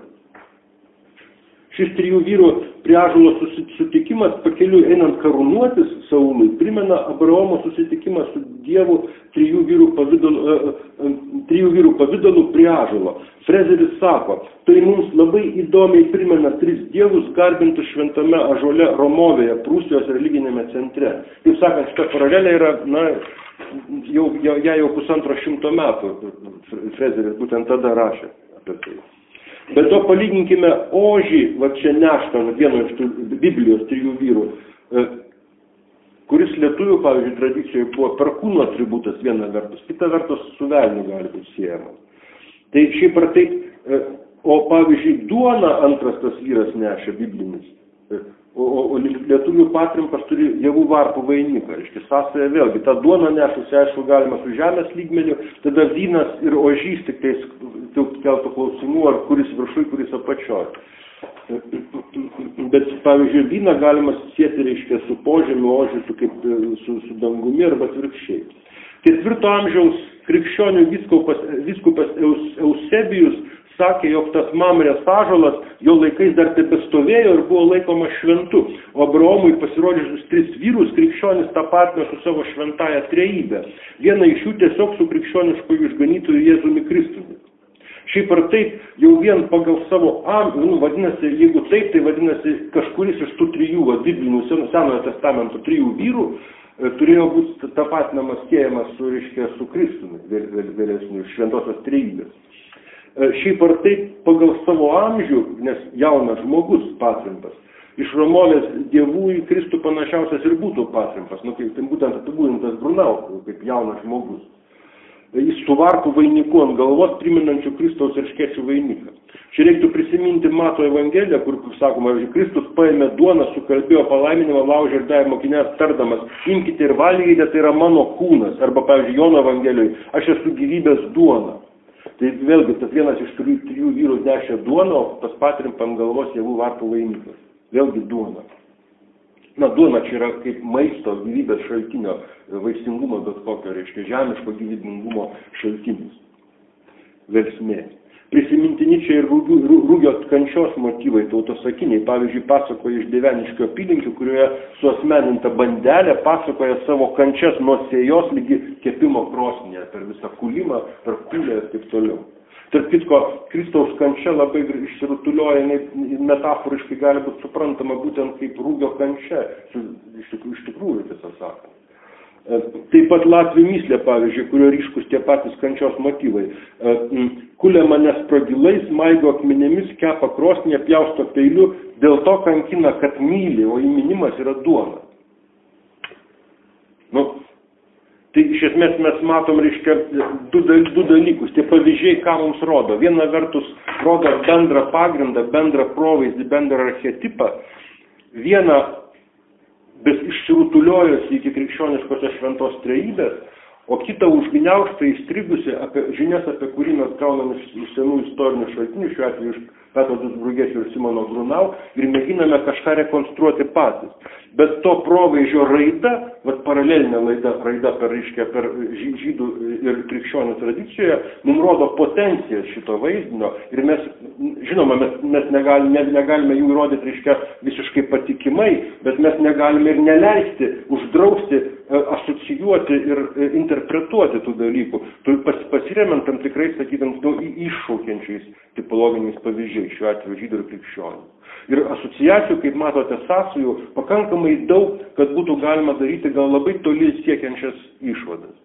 Speaker 1: šis trijų vyrų prie ąžuolo susitikimas pakeliui einant karūnuotis Saului primena Abraomo susitikimą su Dievu trijų vyrų pavidalu, trijų vyrų pavidalu prie ąžuolo. Frezeris sako: tai mums labai įdomiai primena tris dievus garbintus šventame ąžuole Romovėje, Prūsijos religinėme centre. Taip sakant, šita paralelė yra, na, jau, jau, jau, jau pusantro šimto metų Frezeris būtent tada rašė apie tai. Bet to palyginkime ožį, va čia neštą, vieno iš tų Biblijos trijų vyrų, kuris lietuvių, pavyzdžiui, tradicijoje buvo perkūno atributas viena vertus, kita vertus su velniu gali būti siejamas. Tai šiaip ar taip, o pavyzdžiui, duona antras tas vyras nešė biblinis, o, o, o lietuvių patrimpas turi javų varpų vainiką, reiškia sąsaja vėlgi, ta duona nešusi, aišku, galima su žemės lygmeniu, tada vynas ir ožys tik tais keltų klausimų, ar kuris viršui, kuris apačioj. Bet, pavyzdžiui, vyną galima sieti, reiškia, su požemiu, ožį, su, kaip, su, su dangumi arba atvirkščiai. Ketvirto amžiaus krikščionių vyskupas, vyskupas Eus, Eusebijus sakė, jog tas Mamrės ąžuolas jo laikais dar tebestovėjo ir buvo laikomas šventu, o Abraomui pasirodžius tris vyrus krikščionis tapatino su savo šventąja trejybe. Viena iš jų tiesiog su krikščioniškoju išganytoju Jėzumi Kristumi. Šiaip ar taip, jau vien pagal savo amžių, nu, vadinasi, jeigu taip, tai vadinasi, kažkuris iš tų trijų, va, biblinių Senojo testamento trijų vyrų e, turėjo būti tapatinamas, siejamas su, reiškia, su Kristumi, vėlesniu, šventosios trejybės. E, šiaip ar taip, pagal savo amžių, nes jaunas žmogus patrimpas, iš Romovės dievų į Kristų panašiausias ir būtų patrimpas, nu, kaip tai būtent apibūdintas Brunau, kaip jaunas žmogus. Jis su varpų vainiku ant galvos priminančių Kristaus erškėčių vainiką. Čia reiktų prisiminti Mato Evangeliją, kur, sakoma, Kristus paėmė duoną, sukalbėjo palaiminimą, laužė ir davė mokiniams tardamas: imkite ir valgykite, tai yra mano kūnas. Arba, pavyzdžiui, Jono Evangelijoje: aš esu gyvybės duona. Tai vėlgi, tas vienas iš trijų, trijų vyrų nešė duoną, o tas patrim ant galvos javų vartų laimikis. Vėlgi duona. Na, duona čia yra kaip maisto gyvybės šaltinio, vaisingumo bet kokio, reiškia, žemiško gyvybingumo šaltinis. Versmė. Prisimintini čia ir rūgio, rūgio kančios motyvai, tautosakiniai. Pavyzdžiui, pasakoja iš Dieveniškio apylinkių, kurioje suasmeninta bandelė pasakoja savo kančias nuo sėjos lygi kepimo krosnyje, per visą kulimą, per kūlę ir taip toliau. Tarp kitko, Kristaus kančia labai išsirutulioja, metaforiškai gali būti suprantama būtent kaip rūgio kančia, iš tikrųjų, iš tikrųjų tiesą sakant. Taip pat Latvių myslė, pavyzdžiui, kurio ryškus tie patys kančios motyvai. Kulia mane sprogilais, maigo akmenėmis, kepa krosnyje, pjausto peiliu, dėl to kankina, kad myli, o įminimas yra duona. Nu, tai iš esmės mes matom, reiškia, du, du dalykus. Tie pavyzdžiai, ką mums rodo. Viena vertus rodo bendrą pagrindą, bendrą provaizdį, bendrą archetipą. Viena bet išsirutuliojosi iki krikščioniškosios šventos trejybės, o kita užgniaužta įstrigusi apie žinias, apie kurį mes gauname iš senų istorinių šaltinių, šiuo atveju iš Petro Duisburgiečių ir Simono Grunau, ir mėginame kažką rekonstruoti patys. Bet to provaizdžio raida, vat paralelinė raida, raida per, reiškia, per žydų ir krikščionių tradicijoje, mums rodo potenciją šito vaizdinio ir mes, žinoma, mes, mes negalime, negalime jų įrodyti, reiškia, visiškai patikimai, bet mes negalime ir neleisti, uždrausti, asocijuoti ir interpretuoti tų dalykų, pas, pasiremiant tam tikrai, sakydams, nu, iššaukiančiais tipologiniais pavyzdžiais, šiuo atveju žydų ir krikščionių. Ir asociacijų, kaip matote, sąsajų pakankamai daug, kad būtų galima daryti gal labai toli siekiančias išvadas.